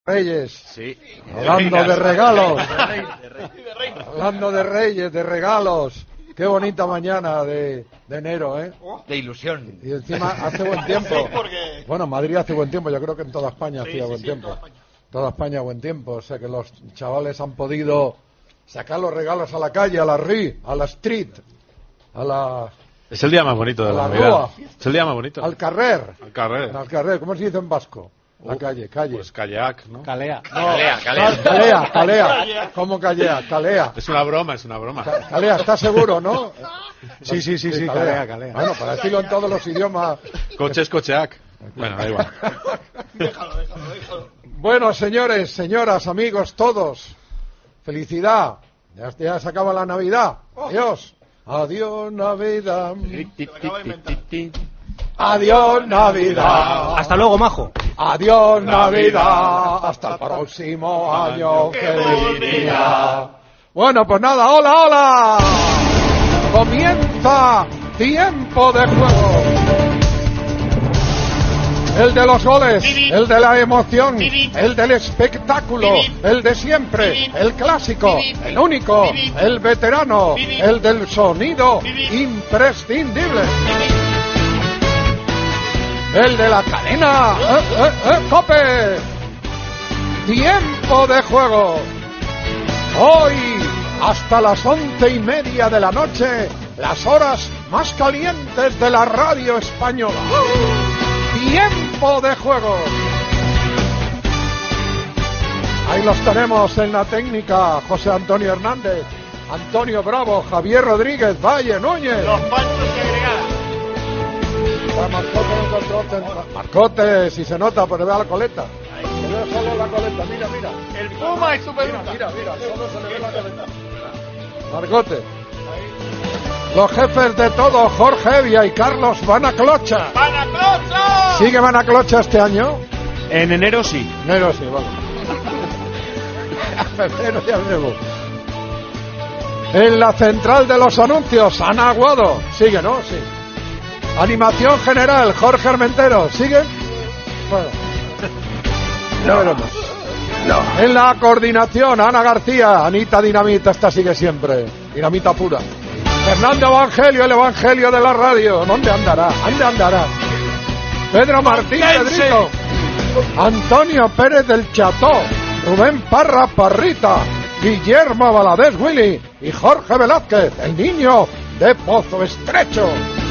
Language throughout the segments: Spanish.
Reyes, sí. Hablando de regalos, hablando de reyes, de regalos. Qué bonita mañana de enero, ¿eh? De ilusión. Y encima hace buen tiempo. Sí, porque... Bueno, Madrid hace buen tiempo, yo creo que en toda España hacía buen tiempo. Toda España. Toda España buen tiempo, o sea que los chavales han podido sacar los regalos a la calle, a la rue, a la street, a la... Es el día más bonito de la la Navidad. rúa. Es el día más bonito. al carrer. Al carrer. Al carrer, ¿cómo se dice en vasco? La calle. Pues calleac, ¿no? Calea. Calea. ¿Cómo calea? Calea. Es una broma. Calea, ¿estás seguro, no? Sí, calea. Bueno, para decirlo en todos los idiomas. Coche es cocheac. Bueno, da igual. Déjalo. Bueno, señores, señoras, amigos, todos. Felicidad. Ya se acaba la Navidad. Adiós. Adiós, Navidad. Adiós, Navidad. Hasta luego, majo. Adiós, Navidad. Hasta el próximo año. Feliz día. Bueno, pues nada, hola. Comienza Tiempo de Juego. El de los goles, el de la emoción, el del espectáculo, el de siempre, el clásico, el único, el veterano, el del sonido imprescindible. El de la cadena, ¡Cope! Tiempo de Juego. Hoy, hasta las 11:30 de la noche, las horas más calientes de la radio española. Tiempo de Juego. Ahí los tenemos en la técnica: José Antonio Hernández, Antonio Bravo, Javier Rodríguez, Valle Núñez. Los panchos que agregar. Marcote en control central. Marcote, si se nota, pero vea la coleta. Se ve solo la coleta, mira. El Puma y su peluca. Mira, solo se le ve la coleta. Marcote. Los jefes de todo, Jorge Evia y Carlos Vanaclocha. ¡Vanaclocha! ¿Sigue Vanaclocha este año? En enero sí. Enero sí, vale. Febrero ya veremos. En la central de los anuncios, Ana Aguado. Sigue, ¿no? Sí. Animación general, Jorge Armentero. ¿Sigue? Bueno. Ya veremos. No. En la coordinación, Ana García. Anita Dinamita, esta sigue siempre. Dinamita pura. Fernando Evangelio, el Evangelio de la radio. ¿Dónde andará? Pedro Martín Pedrito. Antonio Pérez del Cható. Rubén Parra Parrita. Guillermo Valadez Willy. Y Jorge Velázquez, el niño de Pozo Estrecho.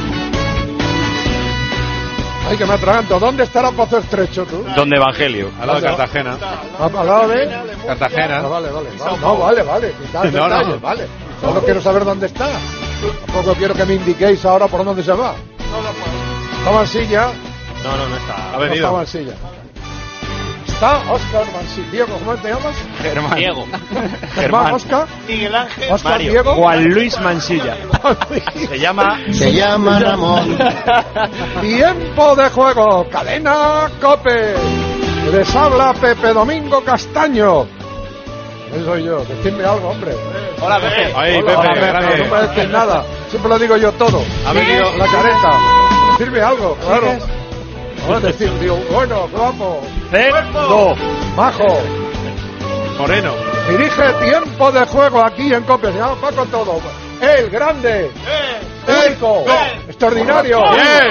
Ay, que me atraganto. ¿Dónde estará Pozo Estrecho, tú? Donde Evangelio, al lado de Cartagena. ¿Al lado de? Cartagena. Vale. No, vale. Quitad detalles, vale. Solo quiero saber dónde está. Tampoco quiero que me indiquéis ahora por dónde se va. No lo puedo. ¿Está Mansilla? No está. Ha No venido. está Mansilla. Está Óscar Mansilla. Diego, ¿cómo te llamas? Germán. Diego. Germán. Óscar. Miguel Ángel. Óscar Mario. Diego. Juan Luis Mansilla. Se llama Ramón. Tiempo de Juego. Cadena Cope. Les habla Pepe Domingo Castaño. Ese soy yo. Decidme algo, hombre. Hola, Pepe. Ahí, Hola, Pepe, gracias. no me decís nada. Siempre lo digo yo todo. Ha venido. La careta. Sirve algo, claro. Ahora decir, digo, bueno, guapo. Cerdo. Majo. Moreno. Dirige Tiempo de Juego aquí en Cope. Se llama Paco Todo. El grande. Único. Extraordinario.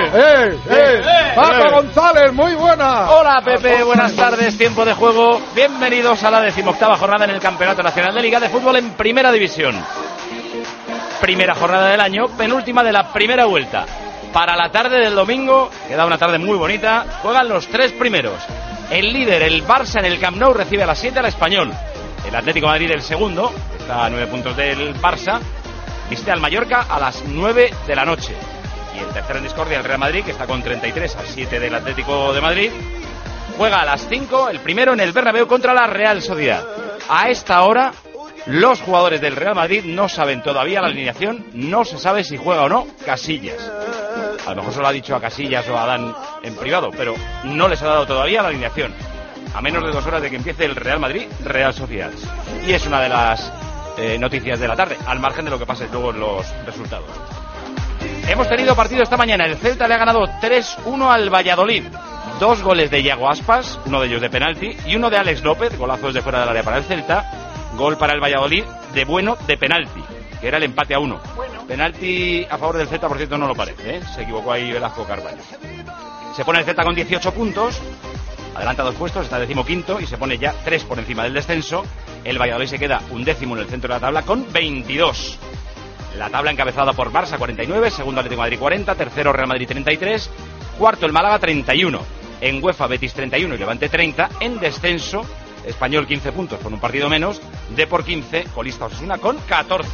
Paco González, muy buena. Hola Pepe, buenas tardes, Tiempo de Juego. Bienvenidos a la 18ª jornada en el Campeonato Nacional de Liga de Fútbol en Primera División. Primera jornada del año, penúltima de la primera vuelta. Para la tarde del domingo, queda una tarde muy bonita, juegan los tres primeros. El líder, el Barça, en el Camp Nou recibe a las 7 al Español. El Atlético de Madrid, el segundo, está a 9 puntos del Barça, visita al Mallorca a las 9 de la noche. Y el tercero en discordia, el Real Madrid, que está con 33 a 7 del Atlético de Madrid, juega a las 5, el primero en el Bernabéu contra la Real Sociedad. A esta hora, los jugadores del Real Madrid no saben todavía la alineación, no se sabe si juega o no Casillas. A lo mejor se lo ha dicho a Casillas o a Adán en privado, pero no les ha dado todavía la alineación. A menos de 2 horas de que empiece el Real Madrid, Real Sociedad. Y es una de las noticias de la tarde, al margen de lo que pase luego en los resultados. Hemos tenido partido esta mañana. El Celta le ha ganado 3-1 al Valladolid. 2 goles de Iago Aspas, uno de ellos de penalti, y uno de Alex López, golazos de fuera del área para el Celta, gol para el Valladolid de Bueno de penalti, que era el empate a 1. Penalti a favor del Celta, por cierto, no lo parece, ¿eh? Se equivocó ahí Velasco Carballo. Se pone el Celta con 18 puntos, adelanta 2 puestos, está 15º y se pone ya 3 por encima del descenso. El Valladolid se queda 11º en el centro de la tabla con 22. La tabla encabezada por Barça 49, segundo Atlético de Madrid 40, tercero Real Madrid 33, cuarto el Málaga 31, en UEFA Betis 31 y Levante 30, en descenso Español 15 puntos con un partido menos, Depor 15, colista Osasuna con 14.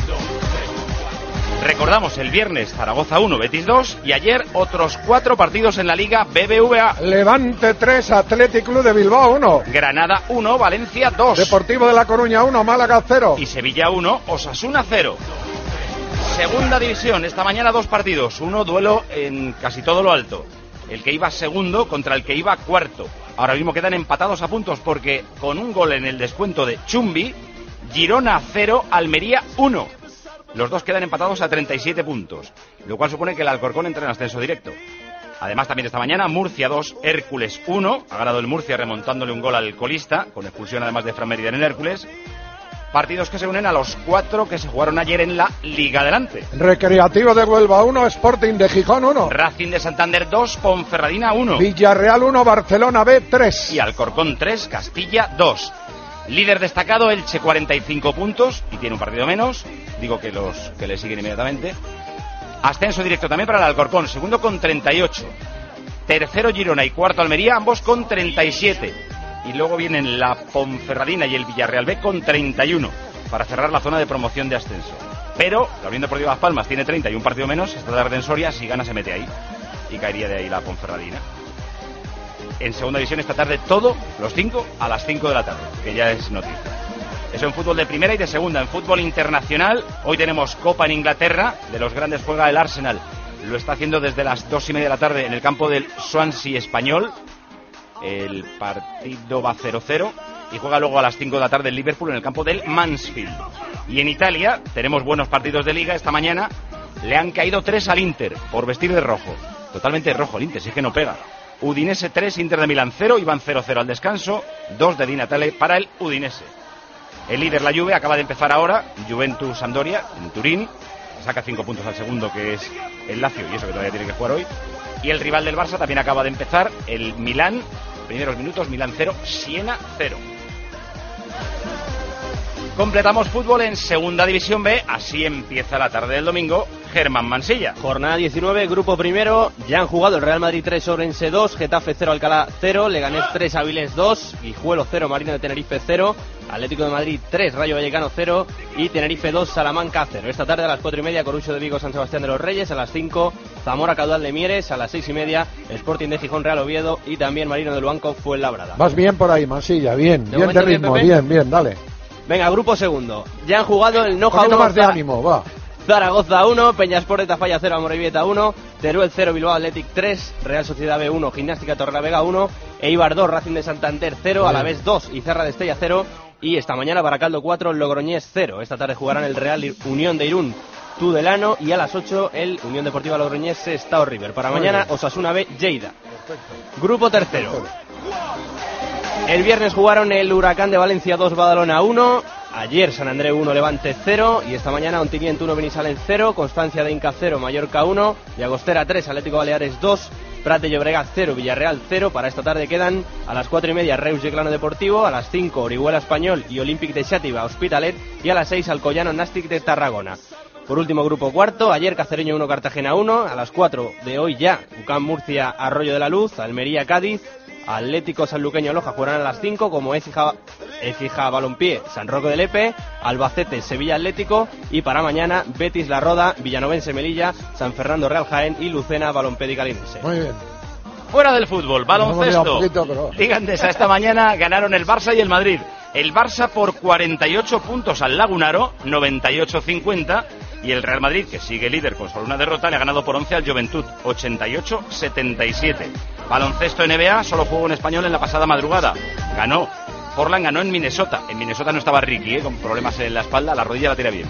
Recordamos el viernes Zaragoza 1, Betis 2 y ayer otros 4 partidos en la Liga BBVA. Levante 3, Athletic Club de Bilbao 1. Granada 1, Valencia 2. Deportivo de La Coruña 1, Málaga 0. Y Sevilla 1, Osasuna 0. Segunda división, esta mañana 2 partidos, uno duelo en casi todo lo alto. El que iba segundo contra el que iba cuarto. Ahora mismo quedan empatados a puntos porque con un gol en el descuento de Chumbi, Girona 0, Almería 1. Los dos quedan empatados a 37 puntos, lo cual supone que el Alcorcón entra en ascenso directo. Además, también esta mañana, Murcia 2, Hércules 1. Ha ganado el Murcia remontándole un gol al colista, con expulsión además de Fran Merida en el Hércules. Partidos que se unen a los 4 que se jugaron ayer en la Liga Adelante. Recreativo de Huelva 1, Sporting de Gijón 1. Racing de Santander 2, Ponferradina 1. Villarreal 1, Barcelona B 3. Y Alcorcón 3, Castilla 2. Líder destacado Elche 45 puntos y tiene un partido menos. Digo que los que le siguen inmediatamente. Ascenso directo también para el Alcorcón, segundo con 38. Tercero Girona y cuarto Almería, ambos con 37. Y luego vienen la Ponferradina y el Villarreal B con 31 para cerrar la zona de promoción de ascenso. Pero la Unión Deportiva Las Palmas tiene 30 y un partido menos. Esta tarde en Soria, si gana se mete ahí y caería de ahí la Ponferradina. En segunda división esta tarde todo, los 5 a las 5 de la tarde, que ya es noticia. Eso en fútbol de primera y de segunda. En fútbol internacional, hoy tenemos Copa en Inglaterra. De los grandes juega el Arsenal. Lo está haciendo desde las 2:30 de la tarde en el campo del Swansea Español. El partido va 0-0 y juega luego a las 5 de la tarde el Liverpool en el campo del Mansfield. Y en Italia tenemos buenos partidos de Liga. Esta mañana le han caído 3 al Inter por vestir de rojo. Totalmente de rojo el Inter, si es que no pega. Udinese 3, Inter de Milán 0, y van 0-0 al descanso. 2 de Di Natale para el Udinese. El líder, la Juve, acaba de empezar ahora, Juventus Sampdoria en Turín. Saca 5 puntos al segundo, que es el Lazio, y eso que todavía tiene que jugar hoy. Y el rival del Barça también acaba de empezar, el Milán. Primeros minutos, Milán 0, Siena 0. Completamos fútbol en Segunda División B. Así empieza la tarde del domingo. Germán Mansilla. Jornada 19, grupo primero. Ya han jugado el Real Madrid 3, Orense 2, Getafe 0, Alcalá 0, Leganés 3, Avilés 2, Guijuelo 0, Marino de Tenerife 0, Atlético de Madrid 3, Rayo Vallecano 0 y Tenerife 2, Salamanca 0. Esta tarde a las 4:30, Corucho de Vigo, San Sebastián de los Reyes. A las 5, Zamora Caudal de Mieres. A las 6:30, Sporting de Gijón, Real Oviedo. Y también Marino del Banco, Fuenlabrada. Vas bien por ahí, Mansilla, bien de ritmo, bien, dale. Venga, grupo segundo. Ya han jugado el Noja 1. Un poquito más de ánimo, va. Zaragoza 1, Peñasport de Tafalla 0, Amorebieta 1, Teruel 0, Bilbao Athletic 3, Real Sociedad B 1, Gimnástica Torrelavega 1, Eibar 2, Racing de Santander 0, Alavés 2 y Cerra de Estella 0. Y esta mañana Baracaldo 4, Logroñés 0. Esta tarde jugarán el Real Unión de Irún, Tudelano, y a las 8 el Unión Deportiva Logroñés, Sestao River. Para mañana Osasuna B, Lleida. Grupo tercero. El viernes jugaron el Huracán de Valencia 2, Badalona 1. Ayer San Andreu 1, Levante 0. Y esta mañana Ontinyent 1, Benisalen 0. Constancia de Inca 0, Mallorca 1. Llagostera 3, Atlético Baleares 2. Prat de Llobregat 0, Villarreal 0. Para esta tarde quedan a las 4:30 Reus Yeclano Deportivo. A las 5 Orihuela Español y Olympic de Xàtiva Hospitalet. Y a las 6 Alcoyano Nàstic de Tarragona. Por último, grupo cuarto, ayer Cacereño 1, Cartagena 1. A las 4 de hoy ya UCAM Murcia, Arroyo de la Luz. Almería Cádiz. Atlético Sanluqueño Loja jugarán a las 5, como Écija Balompié, San Roque de Lepe, Albacete Sevilla Atlético, y para mañana Betis La Roda, Villanovense Melilla, San Fernando Real Jaén y Lucena Balompédica Linense. Muy bien. Fuera del fútbol, baloncesto. Liga Endesa, esta mañana ganaron el Barça y el Madrid. El Barça por 48 puntos al Lagunaro, 98-50. Y el Real Madrid, que sigue líder con solo una derrota, le ha ganado por 11 al Juventud, 88-77. Baloncesto NBA, solo jugó un español en la pasada madrugada. Ganó. Portland ganó en Minnesota. En Minnesota no estaba Ricky, con problemas en la espalda, la rodilla la tira bien.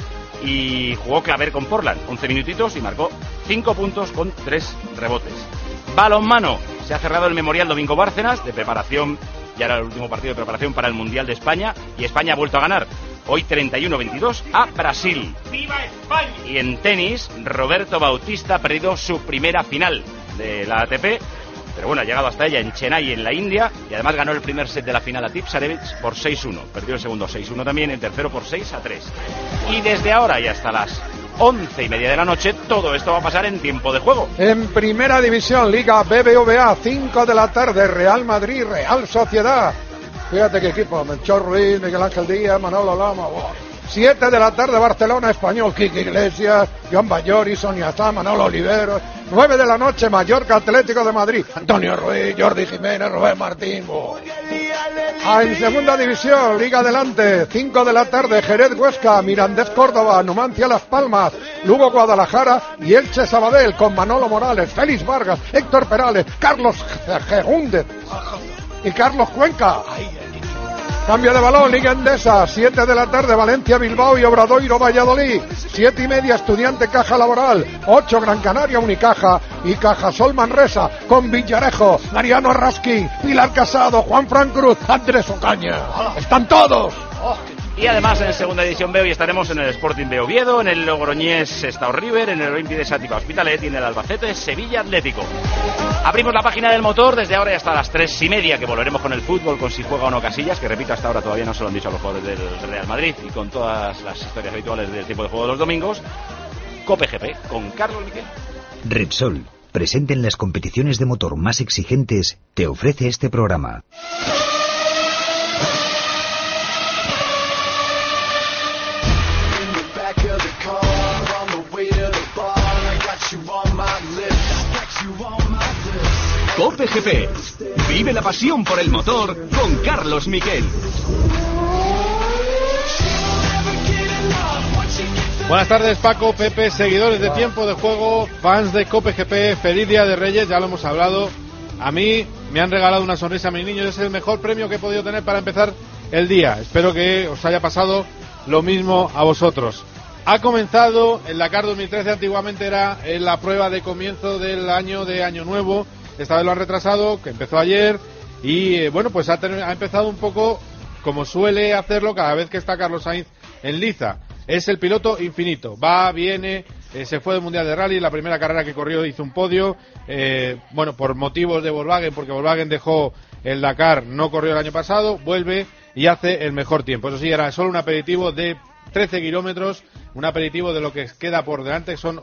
Y jugó Claver con Portland, 11 minutitos y marcó 5 puntos con 3 rebotes. Balonmano, Se ha cerrado el Memorial Domingo Bárcenas de preparación, ya era el último partido de preparación para el Mundial de España, y España ha vuelto a ganar hoy 31-22 a Brasil. ¡Viva España! Y en tenis, Roberto Bautista ha perdido su primera final de la ATP, pero bueno, ha llegado hasta ella en Chennai, en la India, y además ganó el primer set de la final a Tipsarevic por 6-1. Perdió el segundo 6-1 también, el tercero por 6-3. Y desde ahora y hasta las 11:30 de la noche, todo esto va a pasar en tiempo de juego. En Primera División, Liga BBVA, 5 de la tarde, Real Madrid, Real Sociedad. Fíjate qué equipo, Melchor Ruiz, Miguel Ángel Díaz, Manolo Lama. Wow. 7 de la tarde, Barcelona, Español, Quique Iglesias, Joan Bayori, Sonia Zá, Manolo Oliveros. 9 de la noche, Mallorca, Atlético de Madrid, Antonio Ruiz, Jordi Jiménez, Rubén Martín. Wow. En Segunda División, Liga Adelante, 5 de la tarde, Jerez Huesca, Mirandés Córdoba, Numancia Las Palmas, Lugo Guadalajara y Elche Sabadell, con Manolo Morales, Félix Vargas, Héctor Perales, Carlos Gerúndez y Carlos Cuenca. Cambio de balón, Liga Endesa, 7 de la tarde, Valencia, Bilbao y Obradoiro, Valladolid. 7:30, Estudiante Caja Laboral. 8, Gran Canaria, Unicaja y Cajasol Manresa, con Villarejo, Mariano Arrasqui, Pilar Casado, Juan Fran Cruz, Andrés Ocaña. ¡Están todos! Y además en Segunda División B hoy estaremos en el Sporting de Oviedo, en el Logroñés Sestao River, en el Olympique de Sátiva Hospitalet y en el Albacete Sevilla Atlético. Abrimos la página del motor desde ahora y hasta las 3:30, que volveremos con el fútbol, con si juega o no Casillas, que repito, hasta ahora todavía no se lo han dicho a los jugadores del Real Madrid, y con todas las historias habituales del tiempo de juego de los domingos. Cope GP con Carlos Miquel. Repsol, presente en las competiciones de motor más exigentes, te ofrece este programa. Cope GP. Vive la pasión por el motor con Carlos Miquel. Buenas tardes, Paco, Pepe, seguidores de Tiempo de Juego, fans de Cope GP, feliz Día de Reyes, ya lo hemos hablado. A mí me han regalado una sonrisa a mis niños, es el mejor premio que he podido tener para empezar el día. Espero que os haya pasado lo mismo a vosotros. Ha comenzado el Dakar 2013, antiguamente era la prueba de comienzo del año de Año Nuevo. Esta vez lo han retrasado, que empezó ayer, y bueno, pues ha empezado un poco como suele hacerlo cada vez que está Carlos Sainz en liza. Es el piloto infinito, va, viene, se fue del Mundial de Rally, la primera carrera que corrió hizo un podio, bueno, por motivos de Volkswagen, porque Volkswagen dejó el Dakar, no corrió el año pasado, vuelve y hace el mejor tiempo. Eso sí, era solo un aperitivo de 13 kilómetros, un aperitivo de lo que queda por delante, son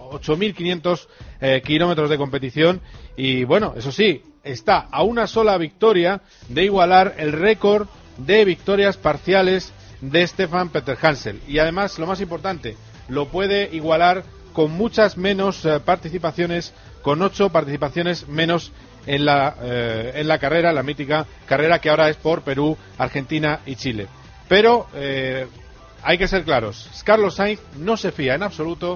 8.500 kilómetros de competición, y bueno, eso sí, está a una sola victoria de igualar el récord de victorias parciales de Stefan Peter Hansel, y además, lo más importante, lo puede igualar con muchas menos participaciones, con 8 participaciones menos en la carrera, la mítica carrera que ahora es por Perú, Argentina y Chile. Pero hay que ser claros, Carlos Sainz no se fía en absoluto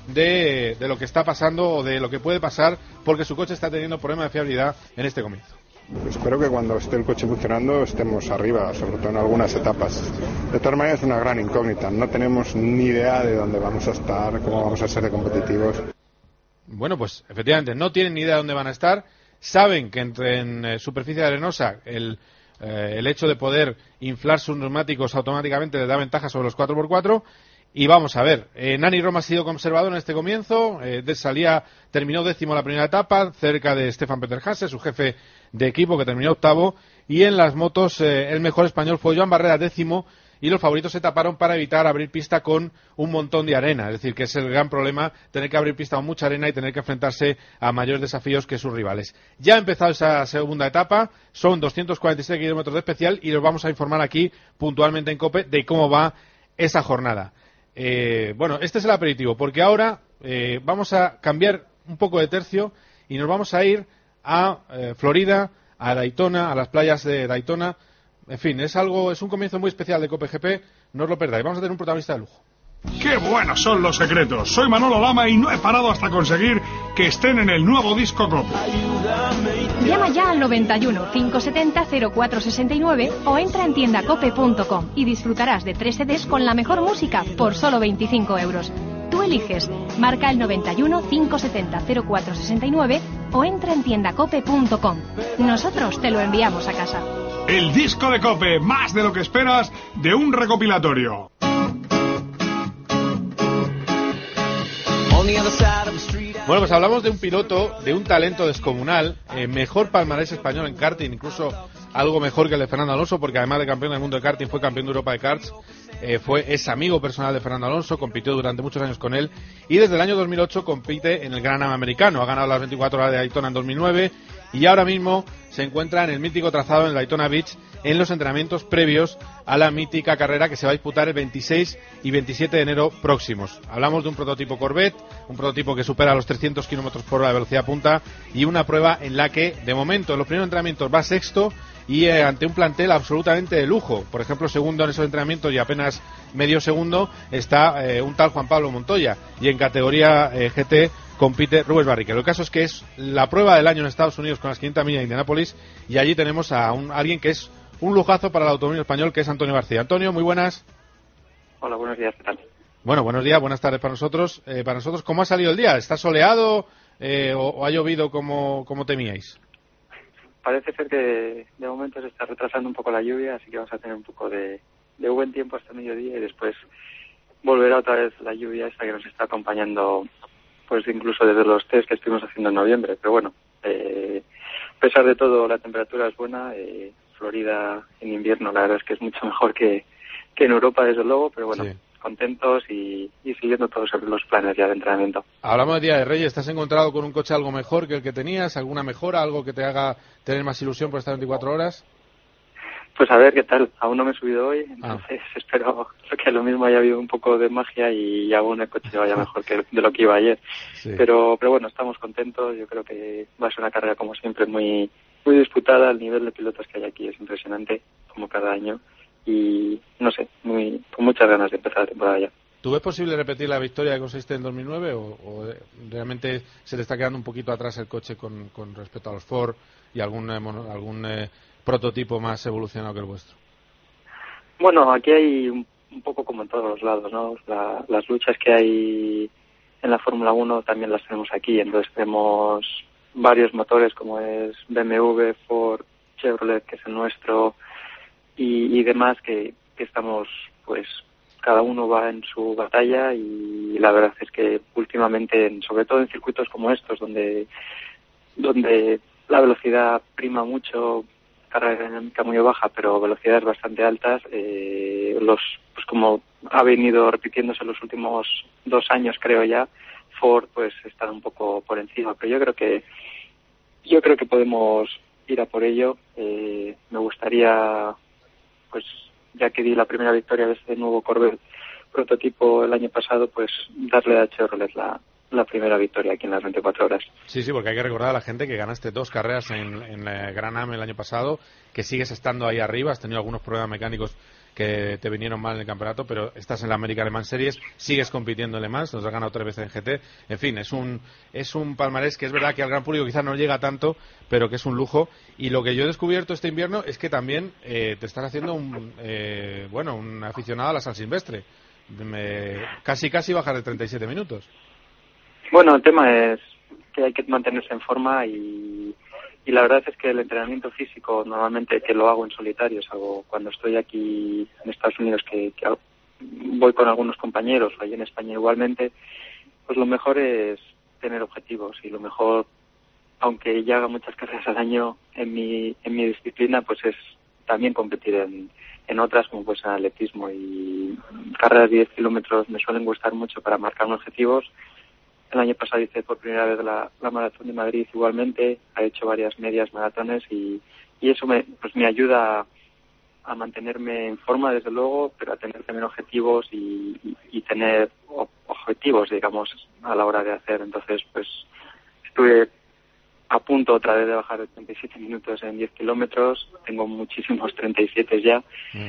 de lo que está pasando o de lo que puede pasar, porque su coche está teniendo problemas de fiabilidad en este comienzo. Espero que cuando esté el coche funcionando estemos arriba, sobre todo en algunas etapas. De todas maneras es una gran incógnita, no tenemos ni idea de dónde vamos a estar, cómo vamos a ser de competitivos. Bueno, pues efectivamente no tienen ni idea de dónde van a estar, saben que en superficie arenosa el hecho de poder inflar sus neumáticos automáticamente les da ventaja sobre los 4x4, y vamos a ver, Nani Roma ha sido conservador en este comienzo, terminó 10º la primera etapa, cerca de Stefan Peter Hansel, su jefe de equipo, que terminó 8º, y en las motos el mejor español fue Joan Barrera, 10º, y los favoritos se taparon para evitar abrir pista con un montón de arena, es decir, que es el gran problema, tener que abrir pista con mucha arena y tener que enfrentarse a mayores desafíos que sus rivales. Ya ha empezado esa segunda etapa, son 246 kilómetros de especial, y los vamos a informar aquí puntualmente en COPE de cómo va esa jornada. Bueno, este es el aperitivo, porque ahora vamos a cambiar un poco de tercio y nos vamos a ir a Florida, a Daytona, a las playas de Daytona. En fin, es un comienzo muy especial de Cope GP, no os lo perdáis, vamos a tener un protagonista de lujo. ¡Qué buenos son los secretos! Soy Manolo Lama y no he parado hasta conseguir que estén en el nuevo disco Cope. Llama ya al 91 570 0469 o entra en tiendacope.com y disfrutarás de 3 CDs con la mejor música por solo 25 euros. Tú eliges, marca el 91 570 0469 o entra en tiendacope.com. Nosotros te lo enviamos a casa. El disco de COPE, más de lo que esperas de un recopilatorio. Bueno, pues hablamos de un piloto, de un talento descomunal, mejor palmarés español en karting, incluso algo mejor que el de Fernando Alonso, porque además de campeón del mundo de karting fue campeón de Europa de karts, es amigo personal de Fernando Alonso, compitió durante muchos años con él y desde el año 2008 compite en el Gran Am americano, ha ganado las 24 horas de Daytona en 2009 y ahora mismo se encuentra en el mítico trazado en Daytona Beach en los entrenamientos previos a la mítica carrera que se va a disputar el 26 y 27 de enero próximos. Hablamos de un prototipo Corvette, un prototipo que supera los 300 km/h de velocidad punta y una prueba en la que, de momento, en los primeros entrenamientos va sexto y ante un plantel absolutamente de lujo. Por ejemplo, segundo en esos entrenamientos y apenas medio segundo está un tal Juan Pablo Montoya y en categoría GT compite Rubens Barrichello. El caso es que es la prueba del año en Estados Unidos con las 500 millas de Indianápolis y allí tenemos a alguien que es un lujazo para el automóvil español, que es Antonio García. Antonio, muy buenas. Hola, buenos días, ¿qué tal? Bueno, buenos días, buenas tardes para nosotros. ¿Cómo ha salido el día? ¿Está soleado o ha llovido como temíais? Parece ser que de momento se está retrasando un poco la lluvia, así que vamos a tener un poco de buen tiempo hasta mediodía y después volverá otra vez la lluvia esta que nos está acompañando, pues incluso desde los test que estuvimos haciendo en noviembre. Pero bueno, a pesar de todo la temperatura es buena. Florida en invierno la verdad es que es mucho mejor que en Europa, desde luego, pero bueno, sí, contentos y siguiendo todos los planes ya de entrenamiento. Hablamos de Día de Reyes. ¿Te has encontrado con un coche algo mejor que el que tenías? ¿Alguna mejora? ¿Algo que te haga tener más ilusión por estas 24 horas? Pues a ver qué tal. Aún no me he subido hoy, entonces espero que lo mismo haya habido un poco de magia y aún el coche vaya mejor que de lo que iba ayer. Sí. Pero bueno, estamos contentos. Yo creo que va a ser una carrera, como siempre, muy disputada. El nivel de pilotos que hay aquí es impresionante, como cada año. Y no sé, con muchas ganas de empezar la temporada ya. ¿Tú ves posible repetir la victoria que conseguiste en 2009 o realmente se le está quedando un poquito atrás el coche con respecto a los Ford y algún prototipo más evolucionado que el vuestro? Bueno, aquí hay un poco como en todos los lados, ¿no? Las luchas que hay en la Fórmula 1 también las tenemos aquí. Entonces tenemos varios motores como es BMW, Ford, Chevrolet, que es el nuestro, y demás que estamos, pues cada uno va en su batalla y la verdad es que últimamente, sobre todo en circuitos como estos, donde la velocidad prima mucho, carga aerodinámica muy baja, pero velocidades bastante altas, pues como ha venido repitiéndose los últimos 2 años, creo ya, Ford pues está un poco por encima, pero yo creo que podemos ir a por ello. Me gustaría, pues ya que di la primera victoria de este nuevo Corvette prototipo el año pasado, pues darle a Chevrolet la primera victoria aquí en las 24 horas. Sí, porque hay que recordar a la gente que ganaste 2 carreras en la Gran Am el año pasado, que sigues estando ahí arriba, has tenido algunos problemas mecánicos que te vinieron mal en el campeonato, pero estás en la American Le Mans Series, sigues compitiendo en Le Mans, nos has ganado 3 veces en GT, en fin, es un palmarés que es verdad que al gran público quizás no llega tanto, pero que es un lujo. Y lo que yo he descubierto este invierno es que también te estás haciendo un aficionado a la San Silvestre, casi bajar de 37 minutos. Bueno, el tema es que hay que mantenerse en forma y la verdad es que el entrenamiento físico, normalmente que lo hago en solitario, salvo cuando estoy aquí en Estados Unidos, que voy con algunos compañeros, o ahí en España igualmente, pues lo mejor es tener objetivos y lo mejor, aunque ya haga muchas carreras al año en mi disciplina, pues es también competir en otras, como pues en atletismo, y carreras de 10 kilómetros me suelen gustar mucho para marcarme objetivos. El año pasado hice por primera vez la maratón de Madrid igualmente, he hecho varias medias maratones y eso me ayuda a mantenerme en forma, desde luego, pero a tener también objetivos y tener objetivos, digamos, a la hora de hacer. Entonces, pues estuve a punto otra vez de bajar de 37 minutos en 10 kilómetros, tengo muchísimos 37 ya.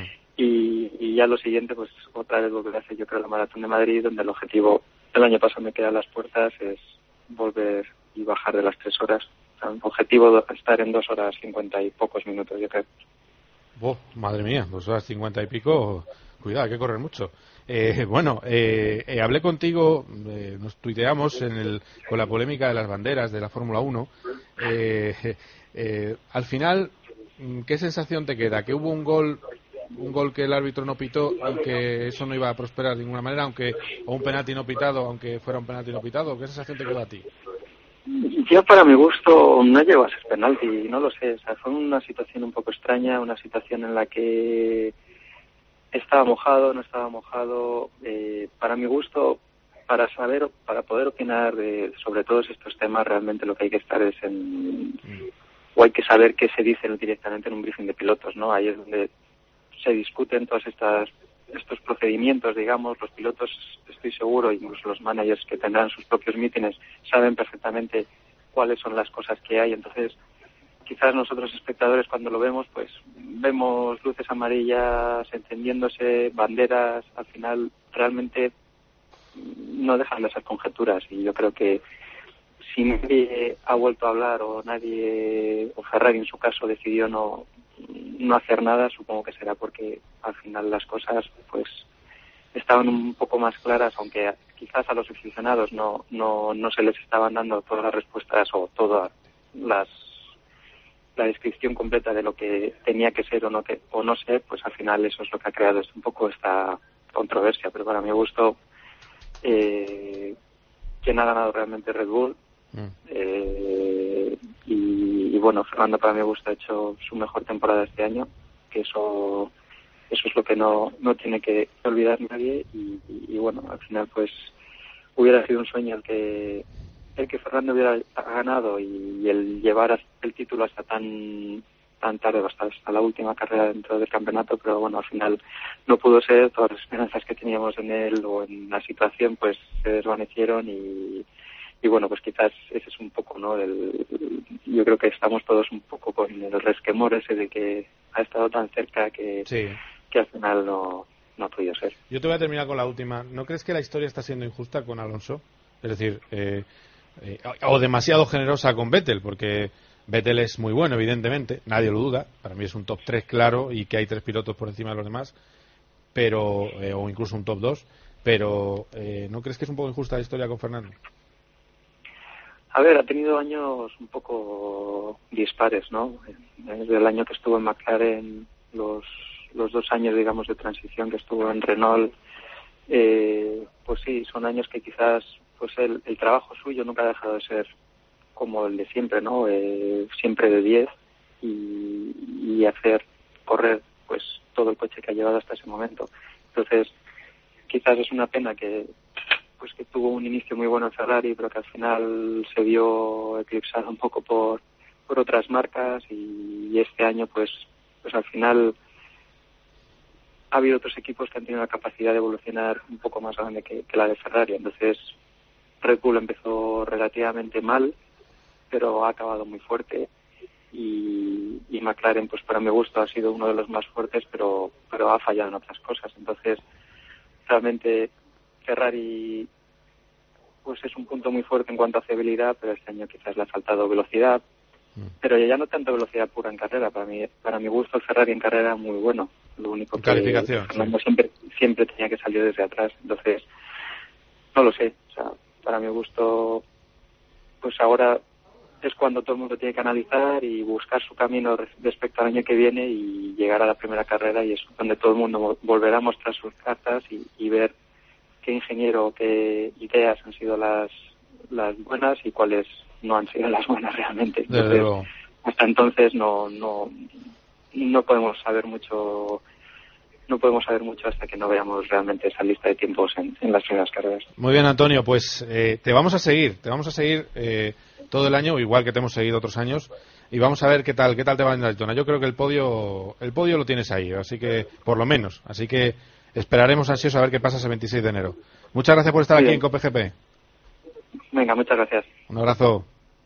Y ya lo siguiente, pues otra vez volver a hacer, yo creo, la maratón de Madrid, donde el objetivo el año pasado me queda a las puertas, es volver y bajar de las 3 horas. O sea, el objetivo es estar en 2 horas 50 y pocos minutos, yo creo. Madre mía, 2 horas 50 y pico, Cuidado, hay que correr mucho. Hablé contigo, nos tuiteamos con la polémica de las banderas de la Fórmula 1. Al final, ¿qué sensación te queda? ¿Que hubo un gol que el árbitro no pitó y que eso no iba a prosperar de ninguna manera, o un penalti no pitado, aunque fuera un penalti no pitado? ¿Qué sensación te queda a ti? Yo, para mi gusto, no llegó a ser penalti, no lo sé. O sea, fue una situación un poco extraña, una situación en la que estaba mojado, no estaba mojado. Para mi gusto, para poder opinar sobre todos estos temas, realmente lo que hay que estar es o hay que saber qué se dice directamente en un briefing de pilotos, ¿no? Ahí es donde se discuten todos estos procedimientos, digamos. Los pilotos, estoy seguro, incluso los managers que tendrán sus propios mítines, saben perfectamente cuáles son las cosas que hay. Entonces, quizás nosotros espectadores, cuando lo vemos, pues vemos luces amarillas encendiéndose, banderas. Al final realmente no dejan de ser conjeturas, y yo creo que si nadie ha vuelto a hablar o Ferrari en su caso decidió no hacer nada, supongo que será porque al final las cosas pues estaban un poco más claras, aunque quizás a los aficionados no se les estaban dando todas las respuestas o toda la descripción completa de lo que tenía que ser o no ser. Pues al final eso es lo que ha creado un poco esta controversia. Pero para mi gusto, quien ha ganado realmente Red Bull. Y bueno, Fernando, para mi gusto, ha hecho su mejor temporada este año, que eso es lo que no tiene que olvidar nadie. Y bueno, al final pues hubiera sido un sueño el que Fernando hubiera ganado, y el llevar el título hasta tan tarde, hasta la última carrera dentro del campeonato. Pero bueno, al final no pudo ser. Todas las esperanzas que teníamos en él o en la situación pues se desvanecieron, y bueno, pues quizás ese es un poco, ¿no? Yo creo que estamos todos un poco con el resquemor ese de que ha estado tan cerca que al final no ha podido ser. Yo te voy a terminar con la última. ¿No crees que la historia está siendo injusta con Alonso? Es decir, o demasiado generosa con Vettel, porque Vettel es muy bueno, evidentemente, nadie lo duda. Para mí es un top 3 claro, y que hay 3 pilotos por encima de los demás, pero o incluso un top 2. Pero ¿no crees que es un poco injusta la historia con Fernando? A ver, ha tenido años un poco dispares, ¿no? Desde el año que estuvo en McLaren, los 2 años, digamos, de transición que estuvo en Renault, pues sí, son años que quizás pues el trabajo suyo nunca ha dejado de ser como el de siempre, ¿no? Siempre de 10, y hacer correr pues todo el coche que ha llevado hasta ese momento. Entonces, quizás es una pena que tuvo un inicio muy bueno en Ferrari, pero que al final se vio eclipsado un poco por otras marcas, y este año pues al final ha habido otros equipos que han tenido la capacidad de evolucionar un poco más grande que la de Ferrari. Entonces Red Bull empezó relativamente mal, pero ha acabado muy fuerte, y McLaren, pues para mi gusto, ha sido uno de los más fuertes, pero ha fallado en otras cosas. Entonces realmente Ferrari pues es un punto muy fuerte en cuanto a fiabilidad, pero este año quizás le ha faltado velocidad, pero ya no tanto velocidad pura en carrera. Para mi gusto el Ferrari en carrera era muy bueno, lo único que Fernando siempre tenía que salir desde atrás. Entonces no lo sé, o sea, para mi gusto pues ahora es cuando todo el mundo tiene que analizar y buscar su camino respecto al año que viene, y llegar a la primera carrera, y es donde todo el mundo volverá a mostrar sus cartas y ver qué ingeniero o qué ideas han sido las buenas y cuáles no han sido las buenas realmente. Entonces, hasta entonces no podemos saber mucho. No podemos saber mucho hasta que no veamos realmente esa lista de tiempos en las primeras carreras. Muy bien, Antonio, pues te vamos a seguir todo el año, igual que te hemos seguido otros años, y vamos a ver qué tal te va en Daytona. Yo creo que el podio lo tienes ahí, así que por lo menos, así que esperaremos ansiosos a ver qué pasa ese 26 de enero. Muchas gracias por estar aquí en COPE GP. Venga, muchas gracias. Un abrazo.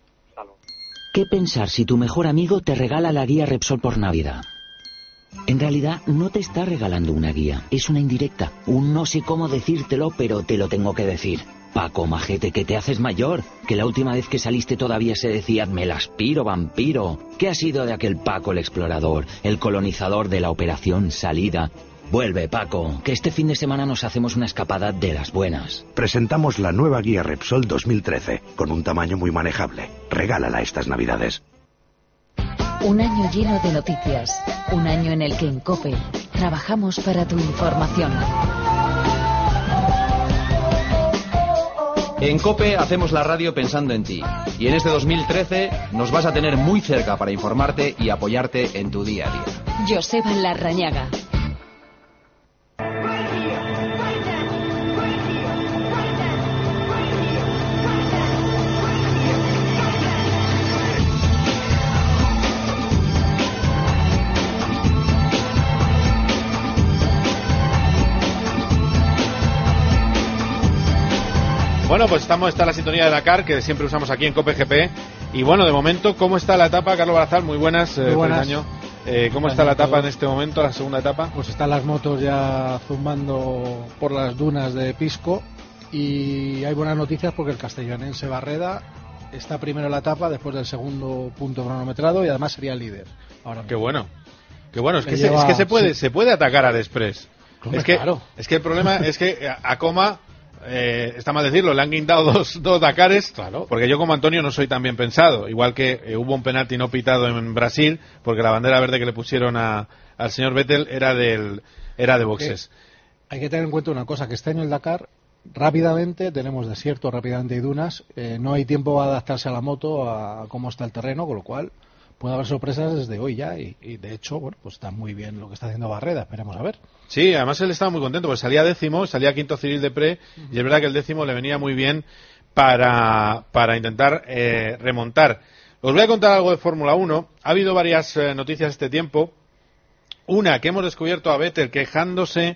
¿Qué pensar si tu mejor amigo te regala la guía Repsol por Navidad? En realidad no te está regalando una guía, es una indirecta. Un no sé cómo decírtelo, pero te lo tengo que decir. Paco, majete, que te haces mayor. Que la última vez que saliste todavía se decía Melaspiro, vampiro. ¿Qué ha sido de aquel Paco el explorador, el colonizador de la Operación Salida? Vuelve, Paco, que este fin de semana nos hacemos una escapada de las buenas. Presentamos la nueva guía Repsol 2013, con un tamaño muy manejable. Regálala estas Navidades. Un año lleno de noticias. Un año en el que en COPE trabajamos para tu información. En COPE hacemos la radio pensando en ti. Y en este 2013 nos vas a tener muy cerca para informarte y apoyarte en tu día a día. Joseba Larrañaga. Bueno, pues está la sintonía de Dakar, que siempre usamos aquí en COPE GP. Y bueno, de momento, ¿cómo está la etapa, Carlos Barazal? Muy buenas, Muy buenas. feliz año. ¿Cómo está la etapa en este momento, la segunda etapa? Pues están las motos ya zumbando por las dunas de Pisco y hay buenas noticias porque el castellonense Barreda está primero en la etapa después del segundo punto cronometrado y además sería el líder. Ahora Qué bueno. Es que, lleva- es que se puede atacar a Despres. Hombre, Es que, claro. es que el problema es que a Coma, está mal decirlo, le han guindado dos Dakares, porque yo como Antonio no soy tan bien pensado, igual que hubo un penalti no pitado en Brasil, porque la bandera verde que le pusieron al señor Vettel era de boxes. Hay que tener en cuenta una cosa, que este año el Dakar rápidamente tenemos desierto, rápidamente hay dunas, no hay tiempo a adaptarse a la moto, a cómo está el terreno, con lo cual puede haber sorpresas desde hoy ya y de hecho, bueno, pues está muy bien lo que está haciendo Barreda, esperemos a ver. Sí, además él estaba muy contento, porque salía décimo, salía quinto Cyril Depré, y es verdad que el décimo le venía muy bien para intentar remontar. Os voy a contar algo de Fórmula 1. Ha habido varias noticias este tiempo. Una, que hemos descubierto a Vettel quejándose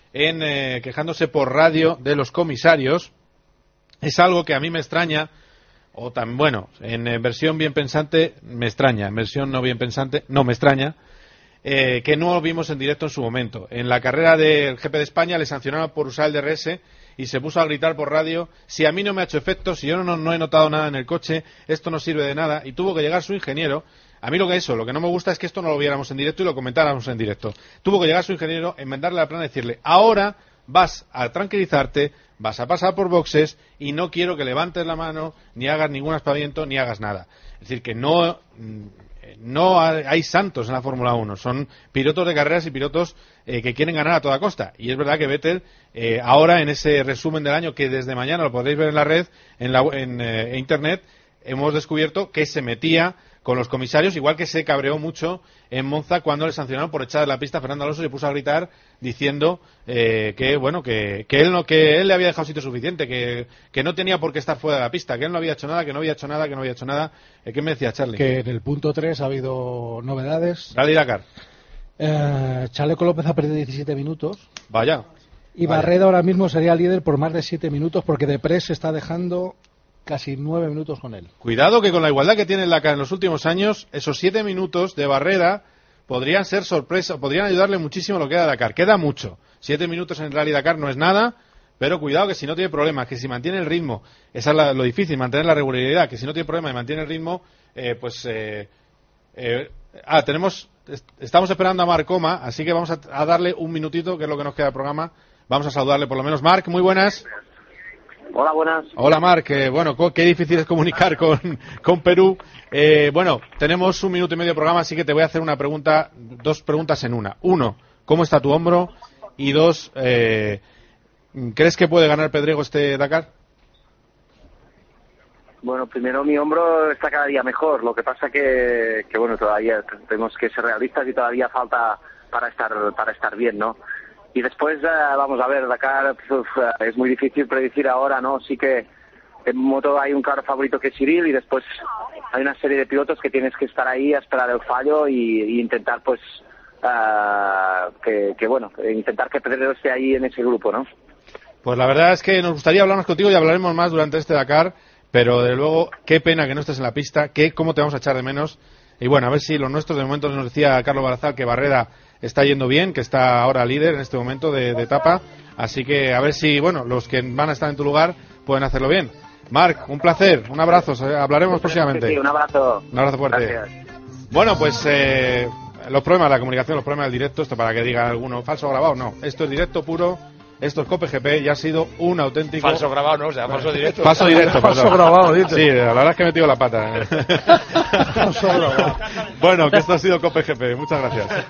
por radio de los comisarios. Es algo que a mí me extraña, o tan bueno, en versión bien pensante me extraña, en versión no bien pensante no me extraña. Que no lo vimos en directo en su momento. En la carrera del GP de España le sancionaron por usar el DRS y se puso a gritar por radio: si a mí no me ha hecho efecto, si yo no he notado nada en el coche, esto no sirve de nada. Y tuvo que llegar su ingeniero. A mí lo que no me gusta es que esto no lo viéramos en directo y lo comentáramos en directo. Tuvo que llegar su ingeniero, enmendarle la plana y decirle: ahora vas a tranquilizarte, vas a pasar por boxes y no quiero que levantes la mano, ni hagas ningún aspaviento, ni hagas nada. Es decir, que no hay santos en la Fórmula 1, son pilotos de carreras y pilotos que quieren ganar a toda costa. Y es verdad que Vettel, ahora en ese resumen del año, que desde mañana lo podréis ver en la red, en internet, hemos descubierto que se metía con los comisarios, igual que se cabreó mucho en Monza cuando le sancionaron por echar de la pista a Fernando Alonso y se puso a gritar diciendo que él le había dejado sitio suficiente, que no tenía por qué estar fuera de la pista, que él no había hecho nada, que no había hecho nada. ¿Qué me decía Charlie? Que en el punto 3 ha habido novedades. Rally Dakar. Chaleco López ha perdido 17 minutos. Vaya. Y Barreda ahora mismo sería líder por más de 7 minutos porque Deprez se está dejando casi 9 minutos con él. Cuidado, que con la igualdad que tiene el Dakar en los últimos años, esos 7 minutos de Barreda podrían ser sorpresa, podrían ayudarle muchísimo a lo que queda Dakar. Queda mucho. 7 minutos en el Rally Dakar no es nada, pero cuidado que si no tiene problemas, que si mantiene el ritmo, esa es lo difícil, mantener la regularidad, que si no tiene problemas y mantiene el ritmo, estamos esperando a Marc Coma, así que vamos a darle un minutito, que es lo que nos queda del programa. Vamos a saludarle por lo menos. Marc, muy buenas. Hola, buenas. Hola, Marc. Bueno, qué difícil es comunicar con Perú. Bueno, tenemos 1 minuto y medio de programa, así que te voy a hacer dos preguntas en una. 1, ¿cómo está tu hombro? Y 2, ¿crees que puede ganar Pedrego este Dakar? Bueno, primero, mi hombro está cada día mejor. Lo que pasa que bueno, todavía tenemos que ser realistas y todavía falta para estar bien, ¿no? Y después, vamos a ver, Dakar es muy difícil predecir ahora, ¿no? Sí que en moto hay un claro favorito que es Cyril y después hay una serie de pilotos que tienes que estar ahí a esperar el fallo y intentar, pues, intentar que Pedro esté ahí en ese grupo, ¿no? Pues la verdad es que nos gustaría hablar más contigo y hablaremos más durante este Dakar, pero desde luego, qué pena que no estés en la pista, cómo te vamos a echar de menos. Y bueno, a ver si los nuestros, de momento nos decía Carlos Barazal que Barreda está yendo bien, que está ahora líder en este momento de etapa, así que a ver si, bueno, los que van a estar en tu lugar pueden hacerlo bien. Marc, un placer, un abrazo, hablaremos próximamente. Sí, un abrazo. Un abrazo fuerte. Gracias. Bueno, pues los problemas de la comunicación, los problemas del directo, esto para que diga alguno falso grabado, no. Esto es directo puro, esto es Cope GP y ha sido un auténtico... Falso grabado, no, o sea, falso directo. Falso directo, falso grabado, dice. Sí, la verdad es que he metido la pata. Falso grabado. Bueno, que esto ha sido Cope GP, muchas gracias.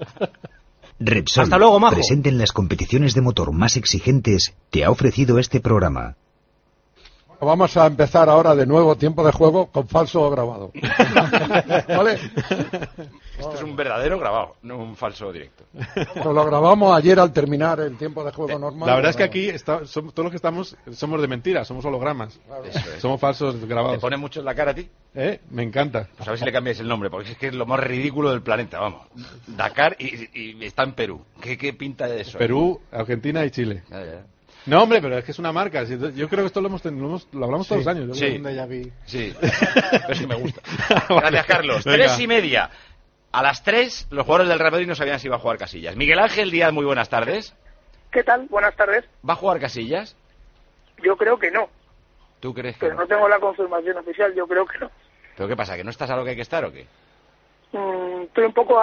Repsol, Hasta luego, majo. presente en las competiciones de motor más exigentes, te ha ofrecido este programa. Vamos a empezar ahora de nuevo tiempo de juego con falso grabado. ¿Vale? Esto es un verdadero grabado, no un falso directo. Pues lo grabamos ayer al terminar el tiempo de juego normal. La verdad es que aquí somos, todos los que estamos somos de mentira, somos hologramas. Claro. Somos falsos grabados. ¿Te pone mucho en la cara a ti? Me encanta. Pues a ver si le cambiáis el nombre, porque es que es lo más ridículo del planeta, vamos. Dakar y está en Perú. ¿Qué pinta de eso? Perú, Argentina y Chile. Ya. No, hombre, pero es que es una marca. Yo creo que esto lo hablamos todos los años. Sí. Pero es que me gusta. Gracias, Carlos. Venga. 3:30. A las 3, los jugadores del Real Madrid no sabían si iba a jugar Casillas. Miguel Ángel Díaz, muy buenas tardes. ¿Qué tal? Buenas tardes. ¿Va a jugar Casillas? Yo creo que no, ¿Tú crees que pero no tengo la confirmación oficial, yo creo que no. ¿Pero qué pasa? ¿Que no estás a lo que hay que estar o qué? Estoy un poco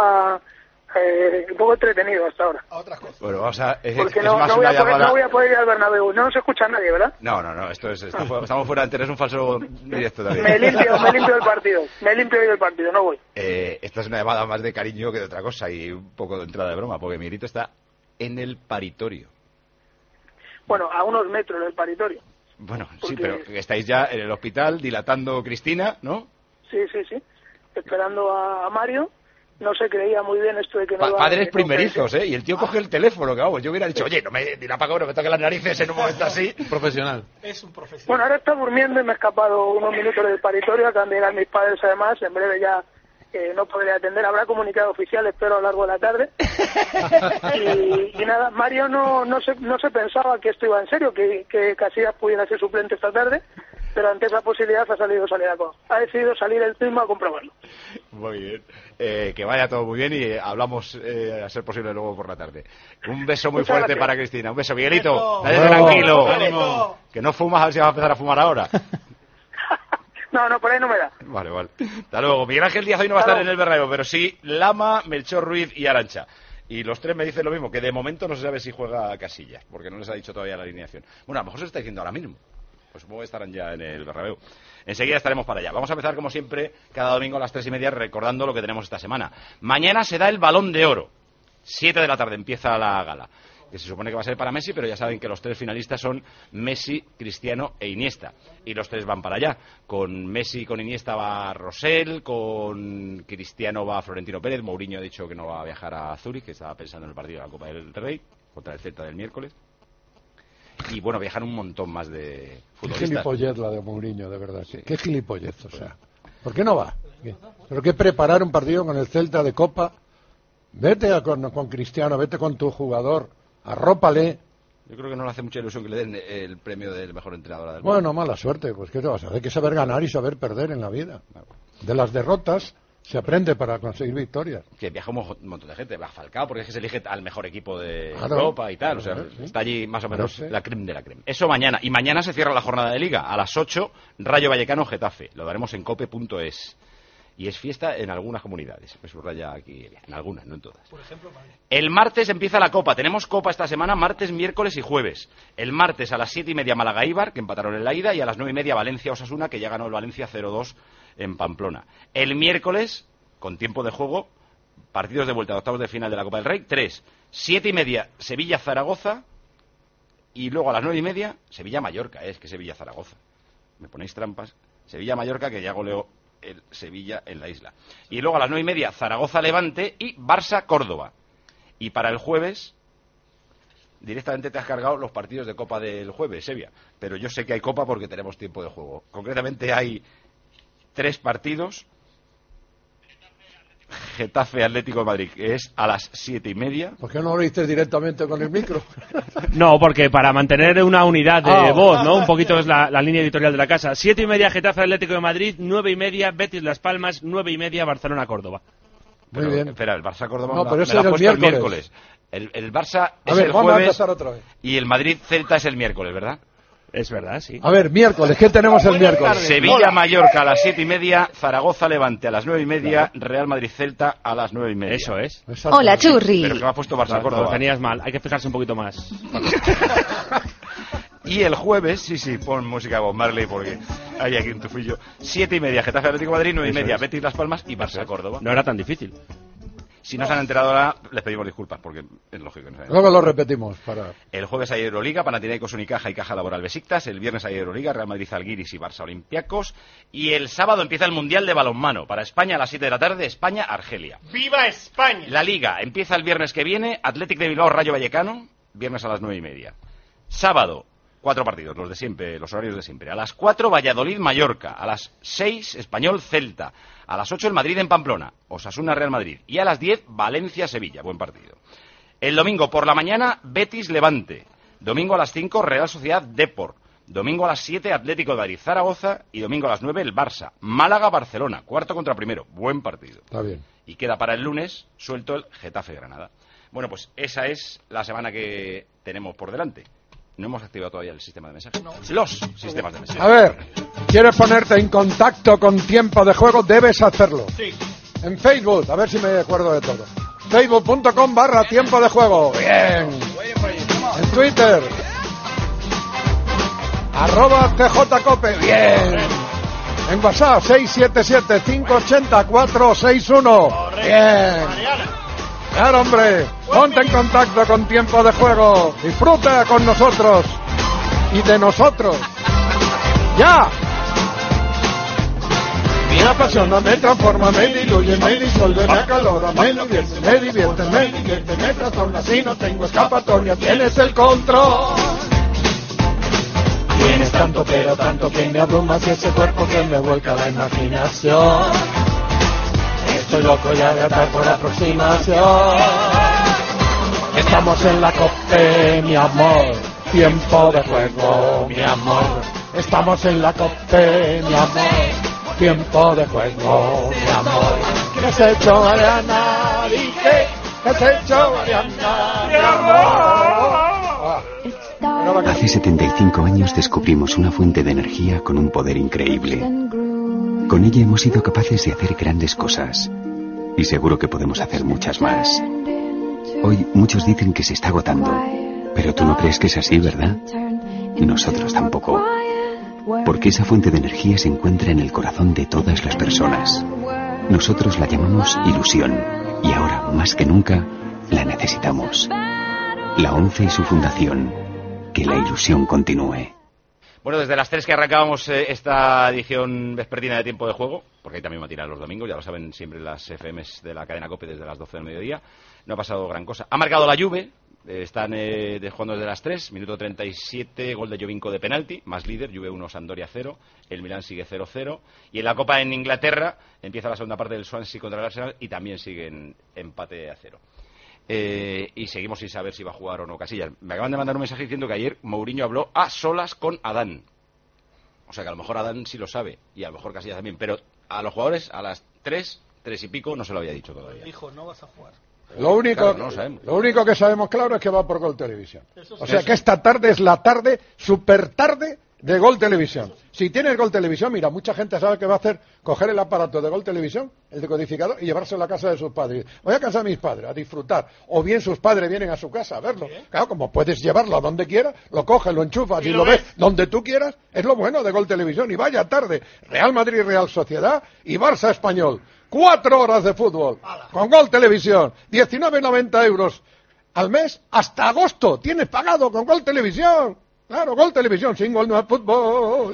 entretenido hasta ahora. Bueno, vamos a... Porque es no más voy una a poder, llamada... no voy a poder ir al Bernabéu. No nos escucha nadie, ¿verdad? No, estamos fuera de interés, es un falso directo también. Me limpio el partido. Me limpio hoy el partido, no voy. Esta es una llamada más de cariño que de otra cosa y un poco de entrada de broma, porque Miguelito está en el paritorio. Bueno, a unos metros del paritorio. Bueno, Porque... sí, pero estáis ya en el hospital dilatando Cristina, ¿no? Sí. Esperando a Mario. No se creía muy bien esto de que no iba Padres primerizos, ¿eh? Y el tío coge el teléfono, que vamos, yo hubiera dicho, oye, no me apago, no me toque las narices en un momento así. Profesional. Es un profesional. Bueno, ahora está durmiendo y me he escapado unos minutos del paritorio. Acaban de llegar mis padres, además. En breve ya no podré atender. Habrá comunicado oficial, espero, a lo largo de la tarde. y nada, Mario no se pensaba que esto iba en serio, que Casillas pudiera ser suplente esta tarde. Pero ante esa posibilidad ha decidido salir el mismo a comprobarlo. Muy bien. Que vaya todo muy bien y hablamos a ser posible luego por la tarde. Un beso muy fuerte gracias. para Cristina. Un beso, Miguelito. Dale tranquilo. ¡Ánimo! Que no fumas, a ver si vas a empezar a fumar ahora. No, por ahí no me da. Vale. Hasta luego. Miguel Ángel Díaz hoy no va a estar en el Bernabéu, pero sí Lama, Melchor Ruiz y Arantxa. Y los tres me dicen lo mismo, que de momento no se sabe si juega Casillas, porque no les ha dicho todavía la alineación. Bueno, a lo mejor se está diciendo ahora mismo. Pues supongo que estarán ya en el Bernabéu. Enseguida estaremos para allá. Vamos a empezar, como siempre, cada domingo a las 3:30, recordando lo que tenemos esta semana. Mañana se da el Balón de Oro. 7 de la tarde empieza la gala, que se supone que va a ser para Messi, pero ya saben que los tres finalistas son Messi, Cristiano e Iniesta. Y los tres van para allá. Con Messi y con Iniesta va Rosell, con Cristiano va Florentino Pérez. Mourinho ha dicho que no va a viajar a Zúrich, que estaba pensando en el partido de la Copa del Rey, contra el Celta del miércoles. Y bueno, viajan un montón más de futbolistas. Qué gilipollez la de Mourinho, de verdad. Sí. Qué gilipollez, o sea. ¿Por qué no va? ¿Pero qué preparar un partido con el Celta de Copa? Vete con Cristiano, vete con tu jugador, arrópale. Yo creo que no le hace mucha ilusión que le den el premio del mejor entrenador del mundo. Bueno, mala suerte, pues ¿qué te vas a hacer? Hay que saber ganar y saber perder en la vida. De las derrotas se aprende para conseguir victorias. Que viaja un montón de gente, va Falcao, porque es que se elige al mejor equipo de Claro. Europa y tal, o sea, Sí. está allí más o menos Sí. la creme de la creme. Eso mañana, y mañana se cierra la jornada de Liga, a las 8, Rayo Vallecano Getafe, lo daremos en cope.es. Y es fiesta en algunas comunidades, me subraya aquí, en algunas, no en todas. Por ejemplo, vale. El martes empieza la Copa, tenemos Copa esta semana, martes, miércoles y jueves. El martes a las 7:30 Málaga-Eibar, que empataron en la ida, y a las 9:30 Valencia-Osasuna, que ya ganó el Valencia 0-2 en Pamplona. El miércoles, con tiempo de juego, partidos de vuelta de octavos de final de la Copa del Rey, 3. 7:30 Sevilla-Zaragoza, y luego a las 9:30 Sevilla-Mallorca, es que Sevilla-Zaragoza. Me ponéis trampas. Sevilla-Mallorca, que ya goleó el Sevilla en la isla. Y luego a las 9:30 Zaragoza-Levante y Barça-Córdoba. Y para el jueves, directamente te has cargado los partidos de Copa del jueves, Sevilla. Pero yo sé que hay Copa porque tenemos tiempo de juego. Concretamente hay 3 partidos. Getafe Atlético de Madrid, que es a las 7:30. ¿Por qué no lo dices directamente con el micro? No, porque para mantener una unidad de voz, ¿no? Un poquito es la línea editorial de la casa. 7:30 Getafe Atlético de Madrid, 9:30 Betis Las Palmas, 9:30 Barcelona Córdoba. Muy bien. Espera, el Barça Córdoba No, pero me ese lo es has el puesto el miércoles. miércoles. El Barça A es ver, el vamos a jueves empezar otra vez. y el Madrid Celta es el miércoles, ¿verdad? Es verdad, sí. A ver, miércoles, ¿qué tenemos el miércoles? Sevilla-Mallorca a las 7:30, Zaragoza-Levante a las 9:30, Real Madrid-Celta a las 9:30. Eso es. Hola, Churri. Pero que me ha puesto Barça-Córdoba. Lo tenías mal, hay que fijarse un poquito más. Y el jueves, sí, pon música de Bob Marley porque hay aquí un tufillo. 7:30, Getafe Atlético de Madrid, 9:30, Betis Las Palmas y Barça-Córdoba. No era tan difícil. Si no se han enterado ahora, les pedimos disculpas, porque es lógico que no se hayan Luego lo repetimos. El jueves hay Euroliga, Panathinaikos Unicaja y Caja Laboral Besiktas. El viernes hay Euroliga, Real Madrid Zalgiris y Barça Olympiacos. Y el sábado empieza el Mundial de Balonmano. Para España a las 7 de la tarde, España-Argelia. ¡Viva España! La Liga empieza el viernes que viene, Athletic de Bilbao Rayo Vallecano, viernes a las 9:30. Sábado, 4 partidos, los de siempre, los horarios de siempre. A las 4, Valladolid-Mallorca. A las 6, Español-Celta. A las 8, el Madrid en Pamplona. Osasuna-Real Madrid. Y a las 10, Valencia-Sevilla. Buen partido. El domingo por la mañana, Betis-Levante. Domingo a las 5, Real Sociedad-Depor. Domingo a las 7, Atlético de Madrid-Zaragoza. Y domingo a las 9, el Barça. Málaga-Barcelona. Cuarto contra primero. Buen partido. Está bien. Y queda para el lunes suelto el Getafe-Granada. Bueno, pues esa es la semana que tenemos por delante. No hemos activado todavía el sistema de mensajes. Los sistemas de mensajes. A ver, ¿quieres ponerte en contacto con Tiempo de Juego? Debes hacerlo. Sí. En Facebook, a ver si me acuerdo de todo. Facebook.com/Tiempo de Juego. Bien. En Twitter. @TJCope. Bien. En WhatsApp, 677-580-461. Bien. Claro, hombre, ponte en contacto con Tiempo de Juego. Disfruta con nosotros y de nosotros. ¡Ya! Me apasiona, me transforma, me diluye, me disuelve, me acalora, me divierte, me trastorna. Si no tengo escapatoria, tienes el control. Tienes tanto, pero tanto que me abrumas y ese cuerpo que me vuelca la imaginación. Estoy loco ya de atar por aproximación. Estamos en la COPE, mi amor. Tiempo de juego, mi amor. Estamos en la COPE, mi amor. Tiempo de juego, mi amor. ¿Qué has hecho, Mariana? Dije, ¿qué has hecho, Mariana? Mi amor. Hace 75 años descubrimos una fuente de energía con un poder increíble. Con ella hemos sido capaces de hacer grandes cosas. Y seguro que podemos hacer muchas más. Hoy muchos dicen que se está agotando. Pero tú no crees que es así, ¿verdad? Nosotros tampoco. Porque esa fuente de energía se encuentra en el corazón de todas las personas. Nosotros la llamamos ilusión. Y ahora, más que nunca, la necesitamos. La ONCE y su fundación. Que la ilusión continúe. Bueno, desde las 3 que arrancábamos esta edición vespertina de Tiempo de Juego, porque ahí también va a tirar los domingos, ya lo saben siempre las FMs de la cadena COPE desde las 12 del mediodía, no ha pasado gran cosa. Ha marcado la Juve, están jugando desde las 3, minuto 37, gol de Jovinko de penalti, más líder, Juve 1, Sampdoria 0, el Milán sigue 0-0, y en la Copa en Inglaterra empieza la segunda parte del Swansea contra el Arsenal y también sigue en empate a 0. Y seguimos sin saber si va a jugar o no Casillas. Me acaban de mandar un mensaje diciendo que ayer Mourinho habló a solas con Adán. O sea que a lo mejor Adán sí lo sabe y a lo mejor Casillas también, pero a los jugadores a las 3 y pico no se lo había dicho todavía. Dijo, no vas a jugar. Lo único, claro, no lo sabemos. Lo único que sabemos claro es que va por Gol Televisión. O sea que esta tarde es la tarde, super tarde de Gol Televisión. Si tienes Gol Televisión, mira, mucha gente sabe que va a hacer coger el aparato de Gol Televisión, el decodificador, y llevárselo a la casa de sus padres. Voy a casa de mis padres a disfrutar. O bien sus padres vienen a su casa a verlo. Claro, como puedes llevarlo a donde quieras, lo coges, lo enchufas y lo ves donde tú quieras. Es lo bueno de Gol Televisión. Y vaya tarde, Real Madrid, Real Sociedad y Barça Español. 4 horas de fútbol con Gol Televisión. 19,90 euros al mes hasta agosto. Tienes pagado con Gol Televisión. Claro, Gol Televisión, sin gol no es fútbol.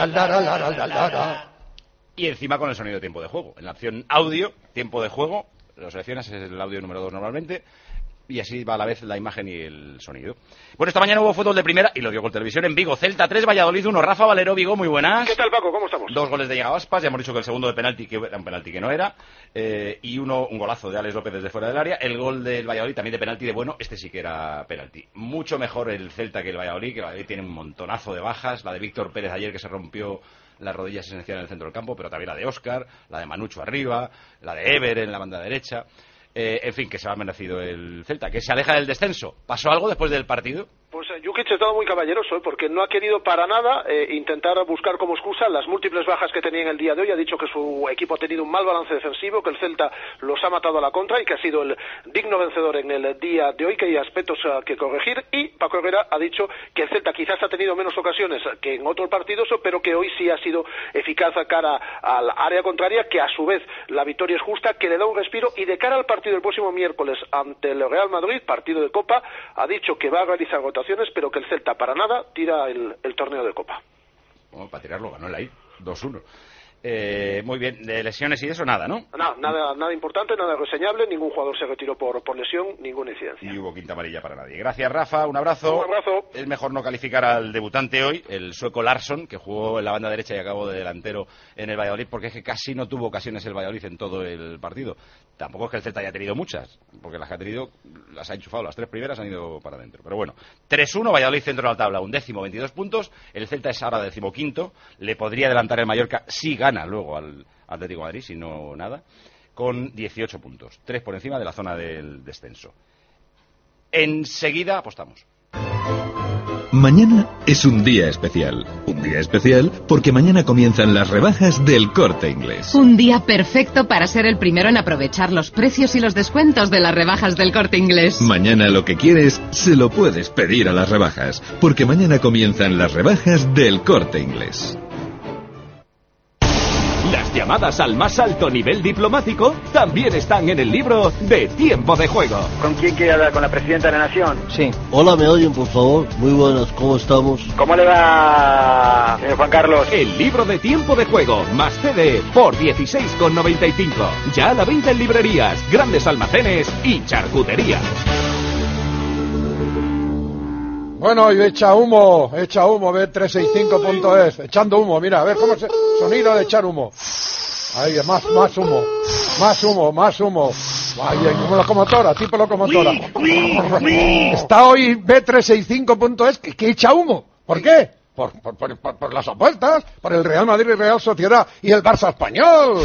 Y encima con el sonido de Tiempo de Juego. En la opción audio, Tiempo de Juego, lo seleccionas, es el audio número 2 normalmente, y así va a la vez la imagen y el sonido. Bueno, esta mañana hubo fútbol de primera, y lo dio Gol Televisión en Vigo. Celta 3, Valladolid 1. Rafa Valero, Vigo, muy buenas. ¿Qué tal, Paco? ¿Cómo estamos? 2 goles de Diego Aspas, ya hemos dicho que el segundo de penalti, que era un penalti que no era, y un golazo de Alex López desde fuera del área. El gol del Valladolid también de penalti de bueno, este sí que era penalti. Mucho mejor el Celta que el Valladolid tiene un montonazo de bajas, la de Víctor Pérez ayer que se rompió las rodillas esenciales en el centro del campo, pero también la de Óscar, la de Manucho arriba, la de Ever en la banda derecha. En fin, que se ha merecido el Celta, que se aleja del descenso. ¿Pasó algo después del partido? Pues Jukic ha estado muy caballeroso, porque no ha querido para nada intentar buscar como excusa las múltiples bajas que tenía en el día de hoy. Ha dicho que su equipo ha tenido un mal balance defensivo, que el Celta los ha matado a la contra y que ha sido el digno vencedor en el día de hoy, que hay aspectos que corregir. Y Paco Herrera ha dicho que el Celta quizás ha tenido menos ocasiones que en otros partidos, pero que hoy sí ha sido eficaz a cara al área contraria, que a su vez la victoria es justa, que le da un respiro. Y de cara al partido del próximo miércoles ante el Real Madrid, partido de Copa, ha dicho que va a realizar rotaciones, pero que el Celta para nada tira el torneo de Copa. Bueno, para tirarlo ganó el ahí, 2-1. Muy bien, de lesiones y eso nada, ¿no? Nada importante, nada reseñable, ningún jugador se retiró por lesión, ninguna incidencia. Y hubo quinta amarilla para nadie. Gracias, Rafa, un abrazo. Un abrazo. Es mejor no calificar al debutante hoy, el sueco Larsson, que jugó en la banda derecha y acabó de delantero en el Valladolid, porque es que casi no tuvo ocasiones el Valladolid en todo el partido. Tampoco es que el Celta haya tenido muchas, porque las que ha tenido las ha enchufado, las 3 primeras han ido para adentro. Pero bueno, 3-1, Valladolid centro de la tabla, 11º, 22 puntos, el Celta es ahora 15º, le podría adelantar el Mallorca si gana luego al Atlético de Madrid, si no nada, con 18 puntos, 3 por encima de la zona del descenso. Enseguida apostamos. Mañana es un día especial. Un día especial porque mañana comienzan las rebajas del Corte Inglés. Un día perfecto para ser el primero en aprovechar los precios y los descuentos de las rebajas del Corte Inglés. Mañana lo que quieres, se lo puedes pedir a las rebajas, porque mañana comienzan las rebajas del Corte Inglés. Las llamadas al más alto nivel diplomático también están en el libro de Tiempo de Juego. ¿Con quién quiere hablar? ¿Con la Presidenta de la Nación? Sí. Hola, ¿me oyen, por favor? Muy buenas, ¿cómo estamos? ¿Cómo le va, señor Juan Carlos? El libro de Tiempo de Juego, más CD, por 16,95. Ya a la venta en librerías, grandes almacenes y charcuterías. Bueno, y echa humo, B365.es, echando humo, mira, a ver cómo se... Sonido de echar humo. Ahí, más humo. Ahí, como locomotora, tipo locomotora. Está hoy B365.es que echa humo. ¿Por qué? Por las apuestas, por el Real Madrid y Real Sociedad y el Barça español.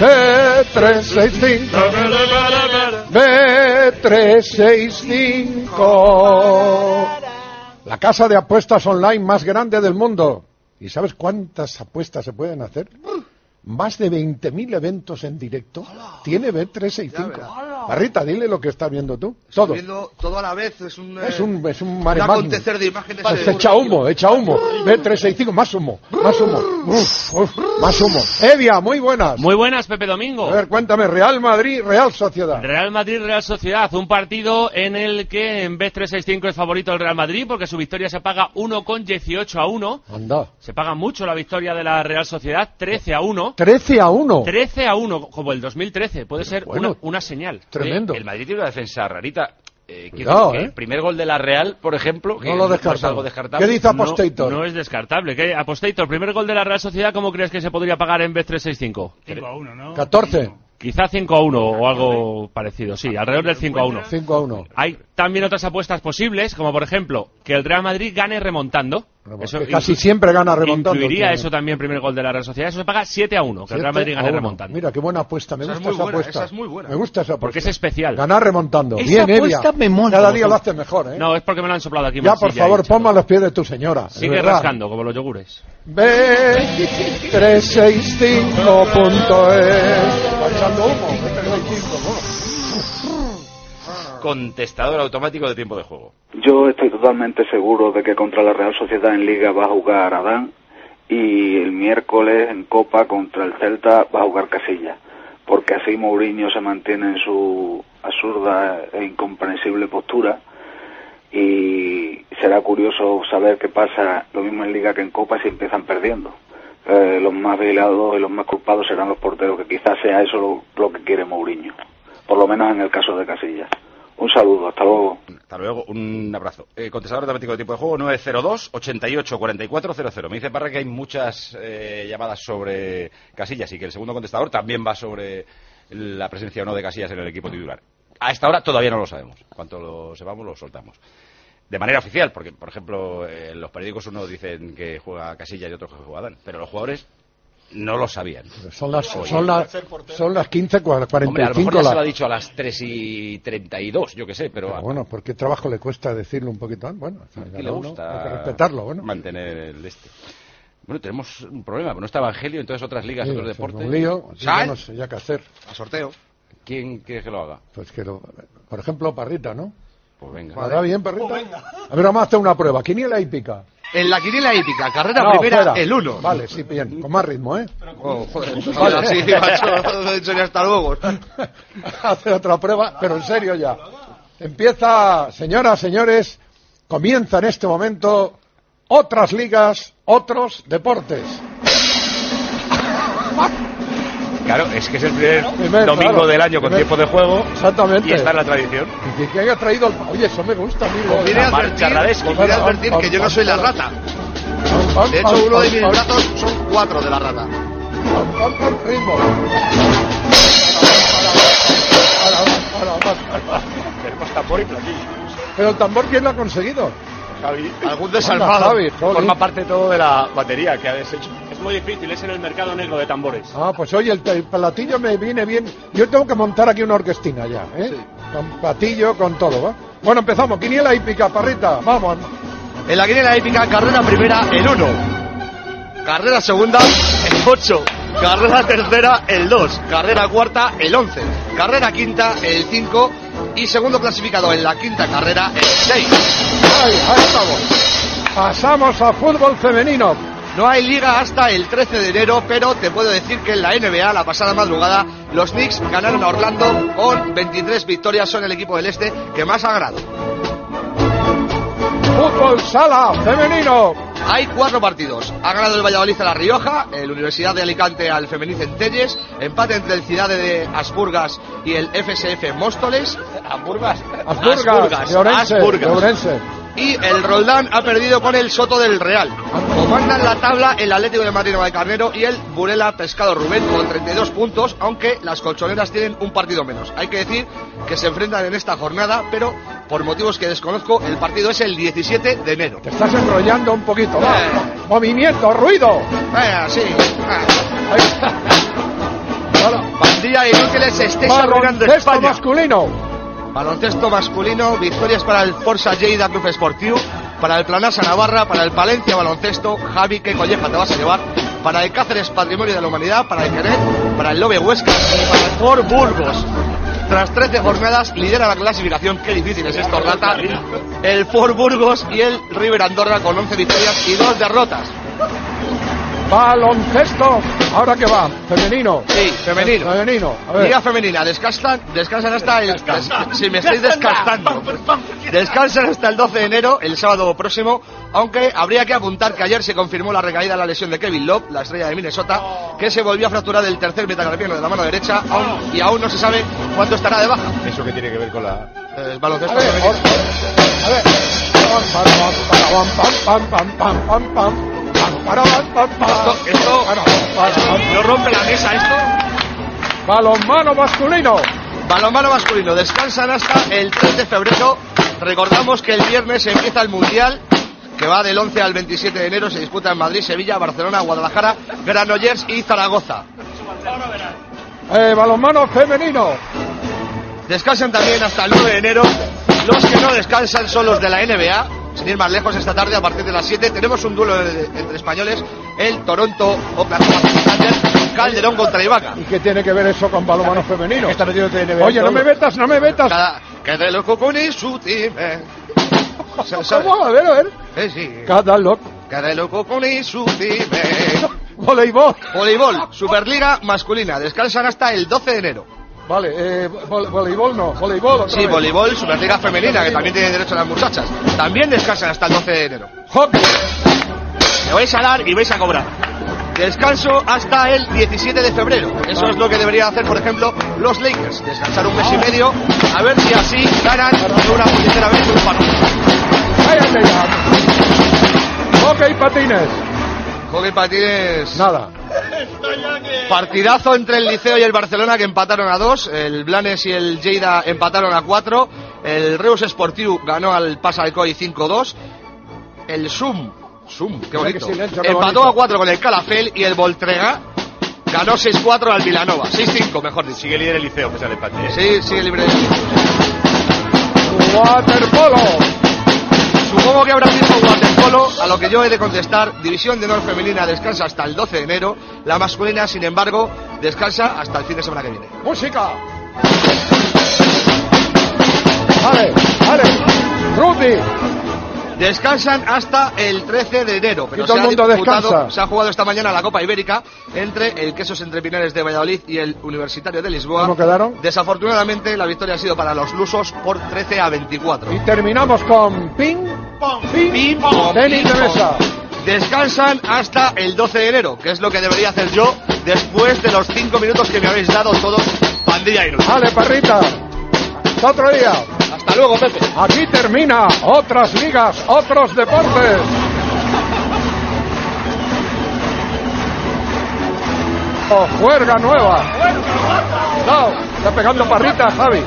B365. La casa de apuestas online más grande del mundo. ¿Y sabes cuántas apuestas se pueden hacer? Más de 20.000 eventos en directo. Tiene B365. Barrita, dile lo que estás viendo tú. Todo. Viendo todo a la vez. Es un acontecer de imágenes. Echa humo. B365. Más humo. Más humo. Evia, muy buenas. Muy buenas, Pepe Domingo. A ver, cuéntame. Real Madrid, Real Sociedad. Real Madrid, Real Sociedad. Un partido en el que en B365 es favorito el Real Madrid porque su victoria se paga 1,18-1. Anda. Se paga mucho la victoria de la Real Sociedad. 13-1. 13-1. 13-1, como el 2013. Puede ser una señal. Tremendo. El Madrid tiene una defensa rarita. Cuidado, el primer gol de la Real, por ejemplo, no lo descartamos. ¿Qué dice Apostator? No es descartable. ¿Qué? Apostator, primer gol de la Real Sociedad, ¿cómo crees que se podría pagar en 5-1, Bet365? ¿no? 14. Quizá 5-1 o algo parecido, sí, alrededor del 5-1. 5-1. Hay también otras apuestas posibles, como por ejemplo, que el Real Madrid gane remontando. Eso casi siempre gana remontando. Incluiría eso también, primer gol de la Real Sociedad. Eso se paga 7-1, que el Real Madrid gane remontando. Mira, qué buena apuesta, me gusta esa apuesta. Esa es muy buena. Me gusta esa apuesta. Porque es especial. Ganar remontando. Esa bien, apuesta Evia. me mola. Cada día lo haces mejor, ¿eh? No, es porque me lo han soplado aquí. Ya, por favor, ponme a los pies de tu señora. Sigue rascando, como los yogures. B365.es. Echando humo, B365, Contestador automático de Tiempo de Juego. Yo estoy totalmente seguro de que contra la Real Sociedad en Liga va a jugar Adán y el miércoles en Copa contra el Celta va a jugar Casillas, porque así Mourinho se mantiene en su absurda e incomprensible postura y será curioso saber qué pasa, lo mismo en Liga que en Copa, si empiezan perdiendo. Los más vigilados y los más culpados serán los porteros, que quizás sea eso lo que quiere Mourinho, por lo menos en el caso de Casillas. Un saludo, hasta luego. Hasta luego, un abrazo. Contestador automático de Tiempo de Juego, 902-88-4400. Me dice Parra que hay muchas llamadas sobre Casillas y que el segundo contestador también va sobre la presencia o no de Casillas en el equipo titular. A esta hora todavía no lo sabemos. Cuanto lo sepamos, lo soltamos. De manera oficial, porque, por ejemplo, en los periódicos unos dicen que juega Casillas y otros que juega Adán. Pero los jugadores no lo sabían. Son las 15:45. Hombre, a lo mejor ya se lo ha dicho a las 3:32, yo qué sé, pero bueno, ¿por qué trabajo le cuesta decirlo un poquito antes? Bueno, que le gusta hay que respetarlo, bueno. Mantener el este. Bueno, tenemos un problema, no está Evangelio, entonces otras ligas, otros deportes. Un lío, ya no sé ya qué hacer. A sorteo. ¿Quién quiere que lo haga? Pues por ejemplo, Parrita, ¿no? Pues venga. ¿Podrá bien, Parrita? Pues a ver, vamos a hacer una prueba. Quiniela hípica. En la quiniela hípica, carrera primera, fuera. el 1. Vale, sí, bien, con más ritmo, ¿eh? Joder, vale, sí, macho, hasta luego. Hacer otra prueba, pero en serio ya. Empieza, señoras, señores, comienza en este momento otras ligas, otros deportes. Claro, es que es el primer domingo del año con tiempo de juego. Exactamente. Y está en la tradición. Y que haya traído Oye, eso me gusta, amigo. Conviene advertir que yo no soy la rata. De hecho, uno de mis brazos son 4 de la rata. Ritmo. Tenemos tambor y platillo. Pero el tambor, ¿quién lo ha conseguido? Javi. Algún desalmado. Javi, forma parte todo de la batería que ha deshecho. Es muy difícil, es en el mercado negro de tambores. Ah, pues oye, el platillo me viene bien. Yo tengo que montar aquí una orquestina ya, ¿eh? Sí. Con platillo, con todo, ¿va? Bueno, empezamos. Quiniela hípica, Parrita, vamos. En la quiniela hípica, carrera primera, el 1. Carrera segunda, el 8. Carrera tercera, el 2. Carrera cuarta, el 11. Carrera quinta, el 5. Y segundo clasificado en la quinta carrera, el 6. Ahí estamos. Pasamos a fútbol femenino. No hay liga hasta el 13 de enero, pero te puedo decir que en la NBA, la pasada madrugada, los Knicks ganaron a Orlando con 23 victorias. Son el equipo del este que más ha ganado. Fútbol sala femenino. Hay 4 partidos. Ha ganado el Valladolid a La Rioja, el Universidad de Alicante al Femení Centelles, empate entre el Ciudad de Asburgas y el FSF Móstoles. Asburgas, de Ourense. Y el Roldán ha perdido con el Soto del Real. Comandan la tabla el Atlético de Madrid Carnero y el Burela Pescado Rubén con 32 puntos, aunque las colchoneras tienen un partido menos. Hay que decir que se enfrentan en esta jornada, pero por motivos que desconozco, el partido es el 17 de enero. Te estás enrollando un poquito, va. Movimiento, ruido. Sí. Bandilla de inútiles, se esté arruinando España. Masculino. Baloncesto masculino, victorias para el Forza Lleida Club Esportiu, para el Planasa Navarra, para el Palencia Baloncesto, Javi, qué colleja te vas a llevar, para el Cáceres Patrimonio de la Humanidad, para el Quenet, para el Lobe Huesca y para el Fort Burgos. Tras 13 jornadas lidera la clasificación, qué difícil es esto, rata, el Fort Burgos y el River Andorra con 11 victorias y 2 derrotas. Baloncesto, ¿ahora qué va? ¿Femenino? Sí, femenino. A ver. Liga femenina, descansan hasta el... Si me estáis descansando. Descansan hasta el 12 de enero, el sábado próximo, aunque habría que apuntar que ayer se confirmó la recaída de la lesión de Kevin Love, la estrella de Minnesota, que se volvió a fracturar el tercer metacarpiano de la mano derecha, y aún no se sabe cuánto estará de baja. ¿Eso qué tiene que ver con el baloncesto? A ver. Esto no rompe la mesa esto. Balonmano masculino. Balonmano masculino, descansan hasta el 3 de febrero. Recordamos que el viernes empieza el Mundial, que va del 11 al 27 de enero. Se disputa en Madrid, Sevilla, Barcelona, Guadalajara, Granollers y Zaragoza. Balonmano femenino. Descansan también hasta el 9 de enero. Los que no descansan son los de la NBA. Sin ir más lejos, esta tarde a partir de las 7 tenemos un duelo entre españoles, el Toronto Oklahoma City Thunder, Calderón contra Ibaka. ¿Y qué tiene que ver eso con balonmano femenino? Está metido en NBA. Oye, no me metas. Cada loco con su team. ¿Cómo? A ver. Sí. Cada loco con su team. Voleibol. Superliga masculina. Descansan hasta el 12 de enero. Vale, voleibol no, voleibol. Sí, voleibol, Superliga femenina, que también tienen derecho las muchachas. También descansan hasta el 12 de enero. Hockey. Me vais a dar y vais a cobrar. Descanso hasta el 17 de febrero. Eso es lo que deberían hacer, por ejemplo, los Lakers. Descansar un mes y medio, a ver si así ganan una puñetera vez un balón. Hockey patines. Hockey patines. Nada. Partidazo entre el Liceo y el Barcelona, que empataron a 2. El Blanes y el Lleida empataron a 4. El Reus Esportiu ganó al Passalcoy 5-2. El Sum, qué bonito, empató a 4 con el Calafell. Y el Voltrega ganó 6-4 al Vilanova. 6-5, mejor dicho. Sigue líder el Liceo, que sale empate. Sí, sigue libre. Waterpolo. Supongo que habrá tiempo waterpolo, a lo que yo he de contestar. División de honor femenina descansa hasta el 12 de enero. La masculina, sin embargo, descansa hasta el fin de semana que viene. ¡Música! ¡Vale! ¡Rudy! Descansan hasta el 13 de enero. Pero y todo el mundo descansa. Se ha jugado esta mañana la Copa Ibérica entre el Quesos Entre Pinares de Valladolid y el Universitario de Lisboa. ¿Cómo quedaron? Desafortunadamente, la victoria ha sido para los lusos por 13-24. Y terminamos con ping pong. Tenis de mesa. Descansan hasta el 12 de enero, que es lo que debería hacer yo después de los 5 minutos que me habéis dado todos, pandilla inútil. Vale, Parrita. Hasta otro día. Hasta luego, Pepe. Aquí termina otras ligas, otros deportes. Juerga nueva. No, está pegando Parrita, Javi.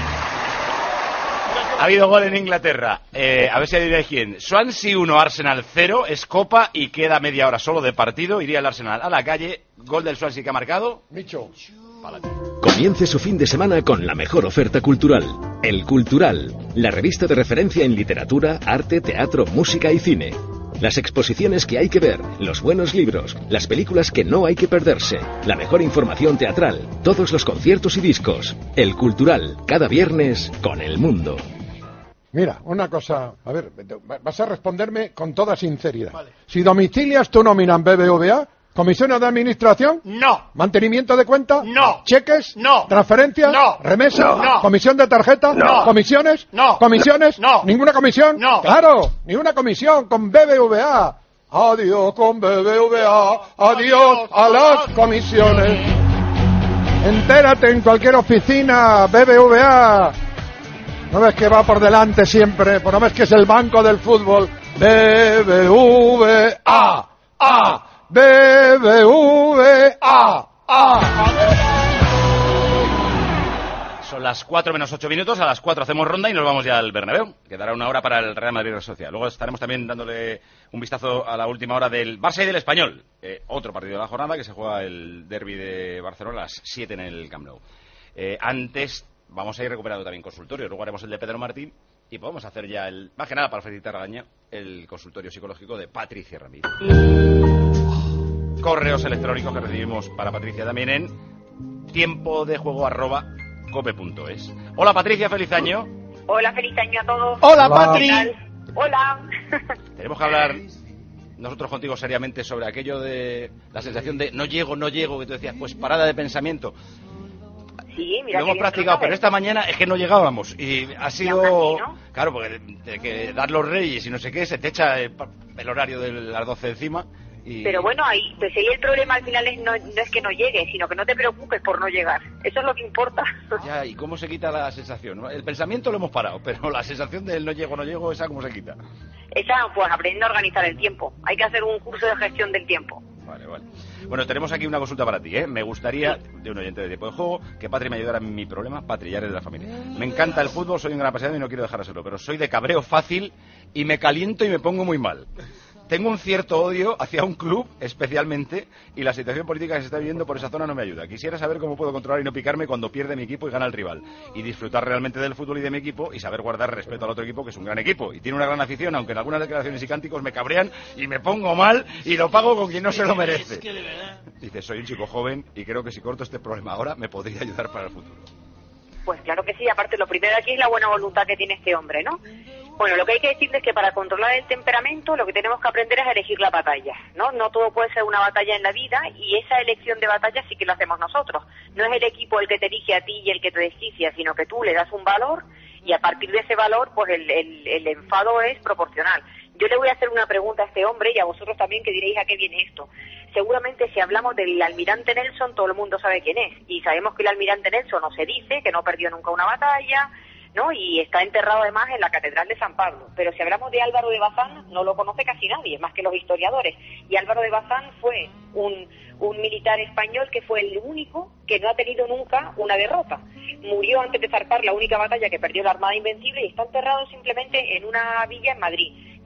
Ha habido gol en Inglaterra. A ver si adivináis quién. Swansea 1, Arsenal 0. Es Copa y queda media hora solo de partido. Iría el Arsenal a la calle. Gol del Swansea que ha marcado. Micho. Comience su fin de semana con la mejor oferta cultural. El Cultural, la revista de referencia en literatura, arte, teatro, música y cine. Las exposiciones que hay que ver, los buenos libros, las películas que no hay que perderse, la mejor información teatral, todos los conciertos y discos. El Cultural, cada viernes con El Mundo. Mira, una cosa, a ver, vas a responderme con toda sinceridad. Vale. Si domicilias tu nómina en BBVA, ¿comisiones de administración? No. ¿Mantenimiento de cuenta? No. ¿Cheques? No. ¿Transferencias? No. ¿Remesa? No. ¿Comisión de tarjeta? No. ¿Comisiones? No. ¿Comisiones? No. ¿Ninguna comisión? No. Claro, ninguna comisión con BBVA. Adiós con BBVA, adiós a las comisiones. Entérate en cualquier oficina, BBVA. ¿No ves que va por delante siempre? ¿No ves que es el banco del fútbol? BBVA. BBVA. Son las 4 menos 8 minutos, a las 4 hacemos ronda y nos vamos ya al Bernabéu. Quedará una hora para el Real Madrid Real Sociedad. Luego estaremos también dándole un vistazo a la última hora del Barça y del Español. Otro partido de la jornada que se juega el derbi de Barcelona a las 7 en el Camp Nou. Antes vamos a ir recuperando también consultorio, luego haremos el de Pedro Martín y podemos hacer ya más que nada para felicitar al año, el consultorio psicológico de Patricia Ramírez. Correos electrónicos que recibimos para Patricia también en tiempodejuego@cope.es. Hola Patricia, feliz año. Hola, feliz año a todos. Hola Patri. Hola. Tenemos que hablar nosotros contigo seriamente sobre aquello de la sensación de no llego, que tú decías, pues parada de pensamiento. Sí, mira, lo hemos practicado, pero esta mañana es que no llegábamos y ha sido, claro, porque de que dar los reyes y no sé qué, se te echa el horario de las 12 encima. Pero bueno, ahí, pues ahí el problema al final no es que no llegues, sino que no te preocupes por no llegar. Eso es lo que importa. Ya, ¿y cómo se quita la sensación? El pensamiento lo hemos parado, pero la sensación del no llego, ¿esa cómo se quita? Esa, pues aprendiendo a organizar el tiempo. Hay que hacer un curso de gestión del tiempo. Vale. Bueno, tenemos aquí una consulta para ti, ¿eh? Me gustaría, de un oyente de Tiempo de Juego, que Patri me ayudara en mi problema. Patri, ya eres de la familia. Me encanta el fútbol, soy un gran apasionado y no quiero dejar de serlo, pero soy de cabreo fácil y me caliento y me pongo muy mal. Tengo un cierto odio hacia un club, especialmente, y la situación política que se está viviendo por esa zona no me ayuda. Quisiera saber cómo puedo controlar y no picarme cuando pierde mi equipo y gana el rival. Y disfrutar realmente del fútbol y de mi equipo y saber guardar respeto al otro equipo, que es un gran equipo. Y tiene una gran afición, aunque en algunas declaraciones y cánticos me cabrean y me pongo mal y lo pago con quien no se lo merece. Dice, soy un chico joven y creo que si corto este problema ahora me podría ayudar para el futuro. Pues claro que sí, aparte lo primero aquí es la buena voluntad que tiene este hombre, ¿no? Bueno, lo que hay que decirles es que para controlar el temperamento lo que tenemos que aprender es a elegir la batalla, ¿no? No todo puede ser una batalla en la vida y esa elección de batalla sí que la hacemos nosotros. No es el equipo el que te elige a ti y el que te desquicia, sino que tú le das un valor y a partir de ese valor pues el enfado es proporcional. Yo le voy a hacer una pregunta a este hombre y a vosotros también que diréis a qué viene esto. Seguramente si hablamos del almirante Nelson todo el mundo sabe quién es y sabemos que el almirante Nelson no se dice, que no perdió nunca una batalla, ¿no? Y está enterrado además en la Catedral de San Pablo. Pero si hablamos de Álvaro de Bazán, no lo conoce casi nadie, más que los historiadores. Y Álvaro de Bazán fue un militar español que fue el único que no ha tenido nunca una derrota. Murió antes de zarpar la única batalla que perdió la Armada Invencible y está enterrado simplemente en una villa en Madrid,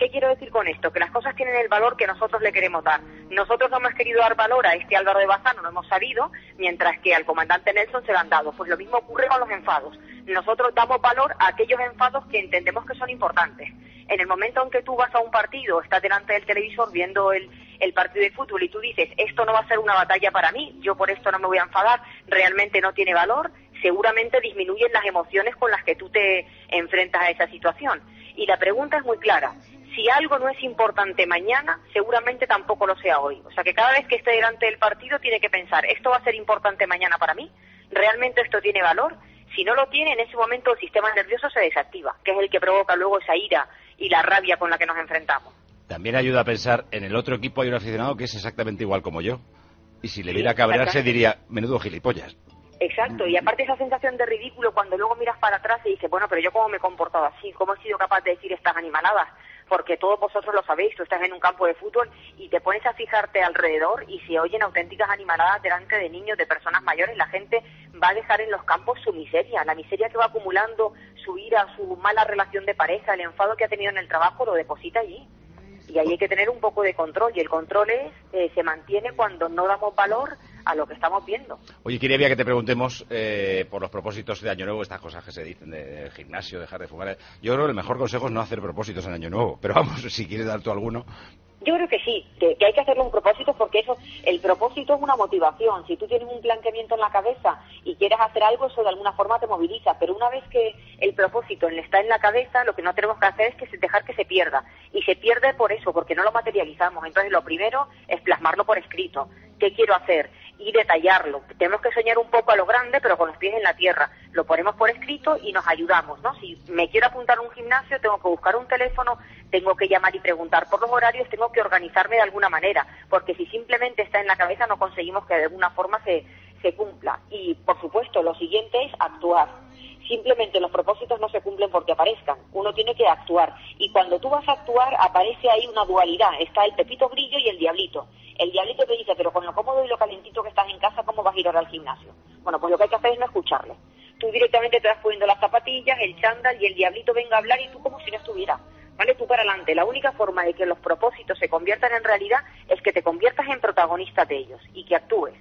¿Qué quiero decir con esto? Que las cosas tienen el valor que nosotros le queremos dar. Nosotros no hemos querido dar valor a este Álvaro de Bazán, no hemos sabido, mientras que al comandante Nelson se lo han dado. Pues lo mismo ocurre con los enfados. Nosotros damos valor a aquellos enfados que entendemos que son importantes. En el momento en que tú vas a un partido, estás delante del televisor viendo el partido de fútbol y tú dices, esto no va a ser una batalla para mí, yo por esto no me voy a enfadar, realmente no tiene valor, seguramente disminuyen las emociones con las que tú te enfrentas a esa situación. Y la pregunta es muy clara. Si algo no es importante mañana, seguramente tampoco lo sea hoy. O sea que cada vez que esté delante del partido tiene que pensar, ¿esto va a ser importante mañana para mí? ¿Realmente esto tiene valor? Si no lo tiene, en ese momento el sistema nervioso se desactiva, que es el que provoca luego esa ira y la rabia con la que nos enfrentamos. También ayuda a pensar, en el otro equipo hay un aficionado que es exactamente igual como yo. Y si le viera cabrearse diría, menudo gilipollas. Exacto, y aparte esa sensación de ridículo cuando luego miras para atrás y dices, bueno, pero yo cómo me he comportado así, cómo he sido capaz de decir estas animaladas, porque todos vosotros lo sabéis, tú estás en un campo de fútbol y te pones a fijarte alrededor y se oyen auténticas animaladas delante de niños, de personas mayores, la gente va a dejar en los campos su miseria, la miseria que va acumulando, su ira, su mala relación de pareja, el enfado que ha tenido en el trabajo, lo deposita allí. Y ahí hay que tener un poco de control, y el control se mantiene cuando no damos valor a lo que estamos viendo. Oye, quería que te preguntemos por los propósitos de Año Nuevo, estas cosas que se dicen de gimnasio, dejar de fumar. Yo creo que el mejor consejo es no hacer propósitos en Año Nuevo, pero vamos, si quieres dar tú alguno. Yo creo que sí, que hay que hacerle un propósito, porque eso, el propósito es una motivación. Si tú tienes un planteamiento en la cabeza y quieres hacer algo, eso de alguna forma te moviliza, pero una vez que el propósito está en la cabeza, lo que no tenemos que hacer es dejar que se pierda, y se pierde por eso, porque no lo materializamos. Entonces lo primero es plasmarlo por escrito. ¿Qué quiero hacer? Y detallarlo. Tenemos que soñar un poco a lo grande, pero con los pies en la tierra. Lo ponemos por escrito y nos ayudamos, ¿no? Si me quiero apuntar a un gimnasio, tengo que buscar un teléfono, tengo que llamar y preguntar por los horarios, tengo que organizarme de alguna manera, porque si simplemente está en la cabeza no conseguimos que de alguna forma se cumpla. Y, por supuesto, lo siguiente es actuar. Simplemente los propósitos no se cumplen porque aparezcan, uno tiene que actuar, y cuando tú vas a actuar aparece ahí una dualidad, está el Pepito Grillo y el Diablito. El Diablito te dice, pero con lo cómodo y lo calentito que estás en casa, ¿cómo vas a ir ahora al gimnasio? Bueno, pues lo que hay que hacer es no escucharle. Tú directamente te vas poniendo las zapatillas, el chándal, y el Diablito venga a hablar y tú como si no estuviera, ¿vale? Tú para adelante. La única forma de que los propósitos se conviertan en realidad es que te conviertas en protagonista de ellos y que actúes.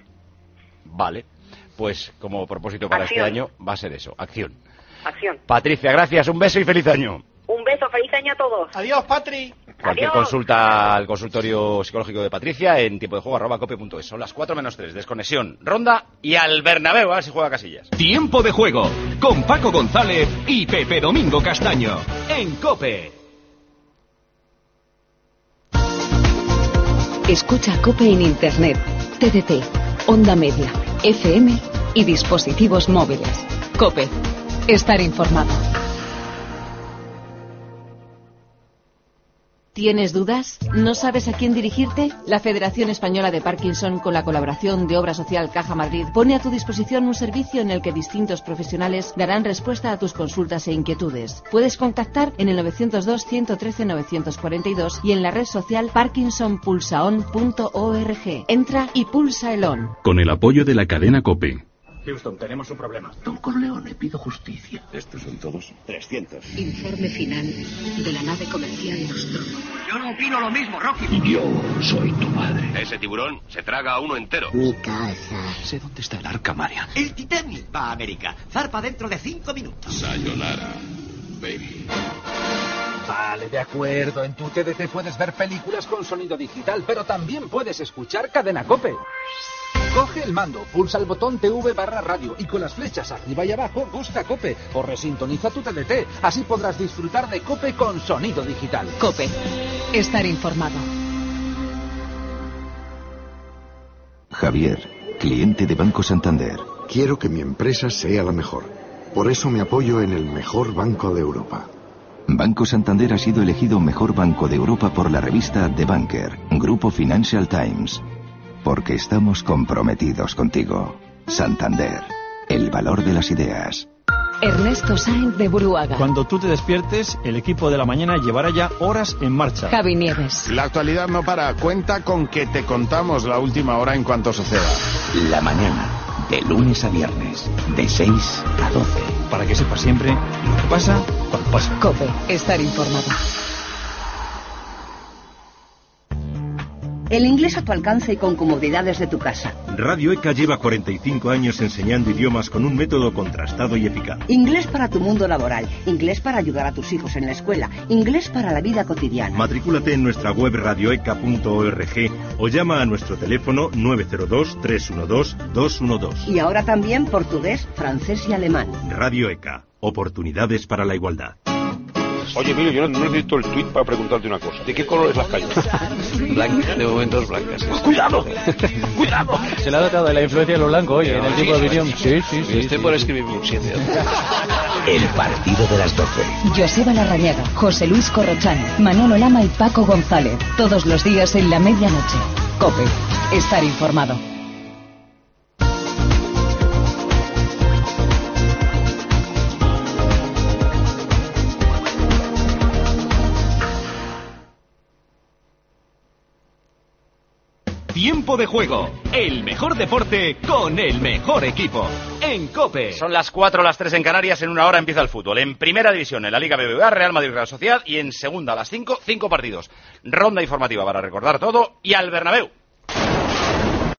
Vale. Pues como propósito para Acción. este año va a ser eso, acción. Acción. Patricia, gracias, un beso y feliz año. Un beso, feliz año a todos. Adiós, Patri. Cualquier Adiós. consulta al consultorio psicológico de Patricia en tiempodejuego@cope.es. Son las 4:03, desconexión, ronda y al Bernabéu, a ver si juega Casillas. Tiempo de juego con Paco González y Pepe Domingo Castaño en COPE. Escucha COPE en Internet, TDT, Onda Media, FM y dispositivos móviles. COPE. Estar informado. ¿Tienes dudas? ¿No sabes a quién dirigirte? La Federación Española de Parkinson, con la colaboración de Obra Social Caja Madrid, pone a tu disposición un servicio en el que distintos profesionales darán respuesta a tus consultas e inquietudes. Puedes contactar en el 902-113-942 y en la red social parkinsonpulsaon.org. Entra y pulsa el on. Con el apoyo de la cadena COPE. Houston, tenemos un problema. Don Corleone, pido justicia. ¿Estos son todos? 300. Informe final de la nave comercial Nostromo. Yo no opino lo mismo, Rocky. Yo soy tu madre. Ese tiburón se traga a uno entero. Mi casa. Sé dónde está el Arca Marian. El Titanic va a América. Zarpa dentro de 5 minutos. Sayonara, baby. Vale, de acuerdo. En tu TDT puedes ver películas con sonido digital, pero también puedes escuchar Cadena COPE. Coge el mando, pulsa el botón TV/radio y con las flechas arriba y abajo busca COPE o resintoniza tu TDT. Así podrás disfrutar de COPE con sonido digital. COPE. Estar informado. Javier, cliente de Banco Santander. Quiero que mi empresa sea la mejor. Por eso me apoyo en el mejor banco de Europa. Banco Santander ha sido elegido mejor banco de Europa por la revista The Banker, Grupo Financial Times. Porque estamos comprometidos contigo. Santander, el valor de las ideas. Ernesto Sáenz de Buruaga. Cuando tú te despiertes, el equipo de la mañana llevará ya horas en marcha. Javi Nieves. La actualidad no para. Cuenta con que te contamos la última hora en cuanto suceda. La mañana, de lunes a viernes, de 6 a 12. Para que sepas siempre lo que pasa cuando pasa. COPE. Estar informado. El inglés a tu alcance y con comodidades de tu casa. Radio ECA lleva 45 años enseñando idiomas con un método contrastado y eficaz. Inglés para tu mundo laboral, inglés para ayudar a tus hijos en la escuela, inglés para la vida cotidiana. Matrículate en nuestra web radioeca.org o llama a nuestro teléfono 902-312-212. Y ahora también portugués, francés y alemán. Radio ECA, oportunidades para la igualdad. Oye, Emilio, yo no necesito el tuit para preguntarte una cosa. ¿De qué color es las calles? Blanca, de momento es blancas. ¡Cuidado! ¡Cuidado! Se le ha notado de la influencia de lo blanco, oye, en el tipo de opinión. Sí. Estoy por escribir un 7. El partido de las 12. Joseba Larrañaga, José Luis Corrochano, Manolo Lama y Paco González. Todos los días en la medianoche. COPE. Estar informado. Tiempo de juego, el mejor deporte con el mejor equipo. En COPE. Son las 4, las 3 en Canarias, en una hora empieza el fútbol. En primera división, en la Liga BBVA, Real Madrid Real Sociedad, y en segunda a las 5 partidos. Ronda informativa para recordar todo y al Bernabéu.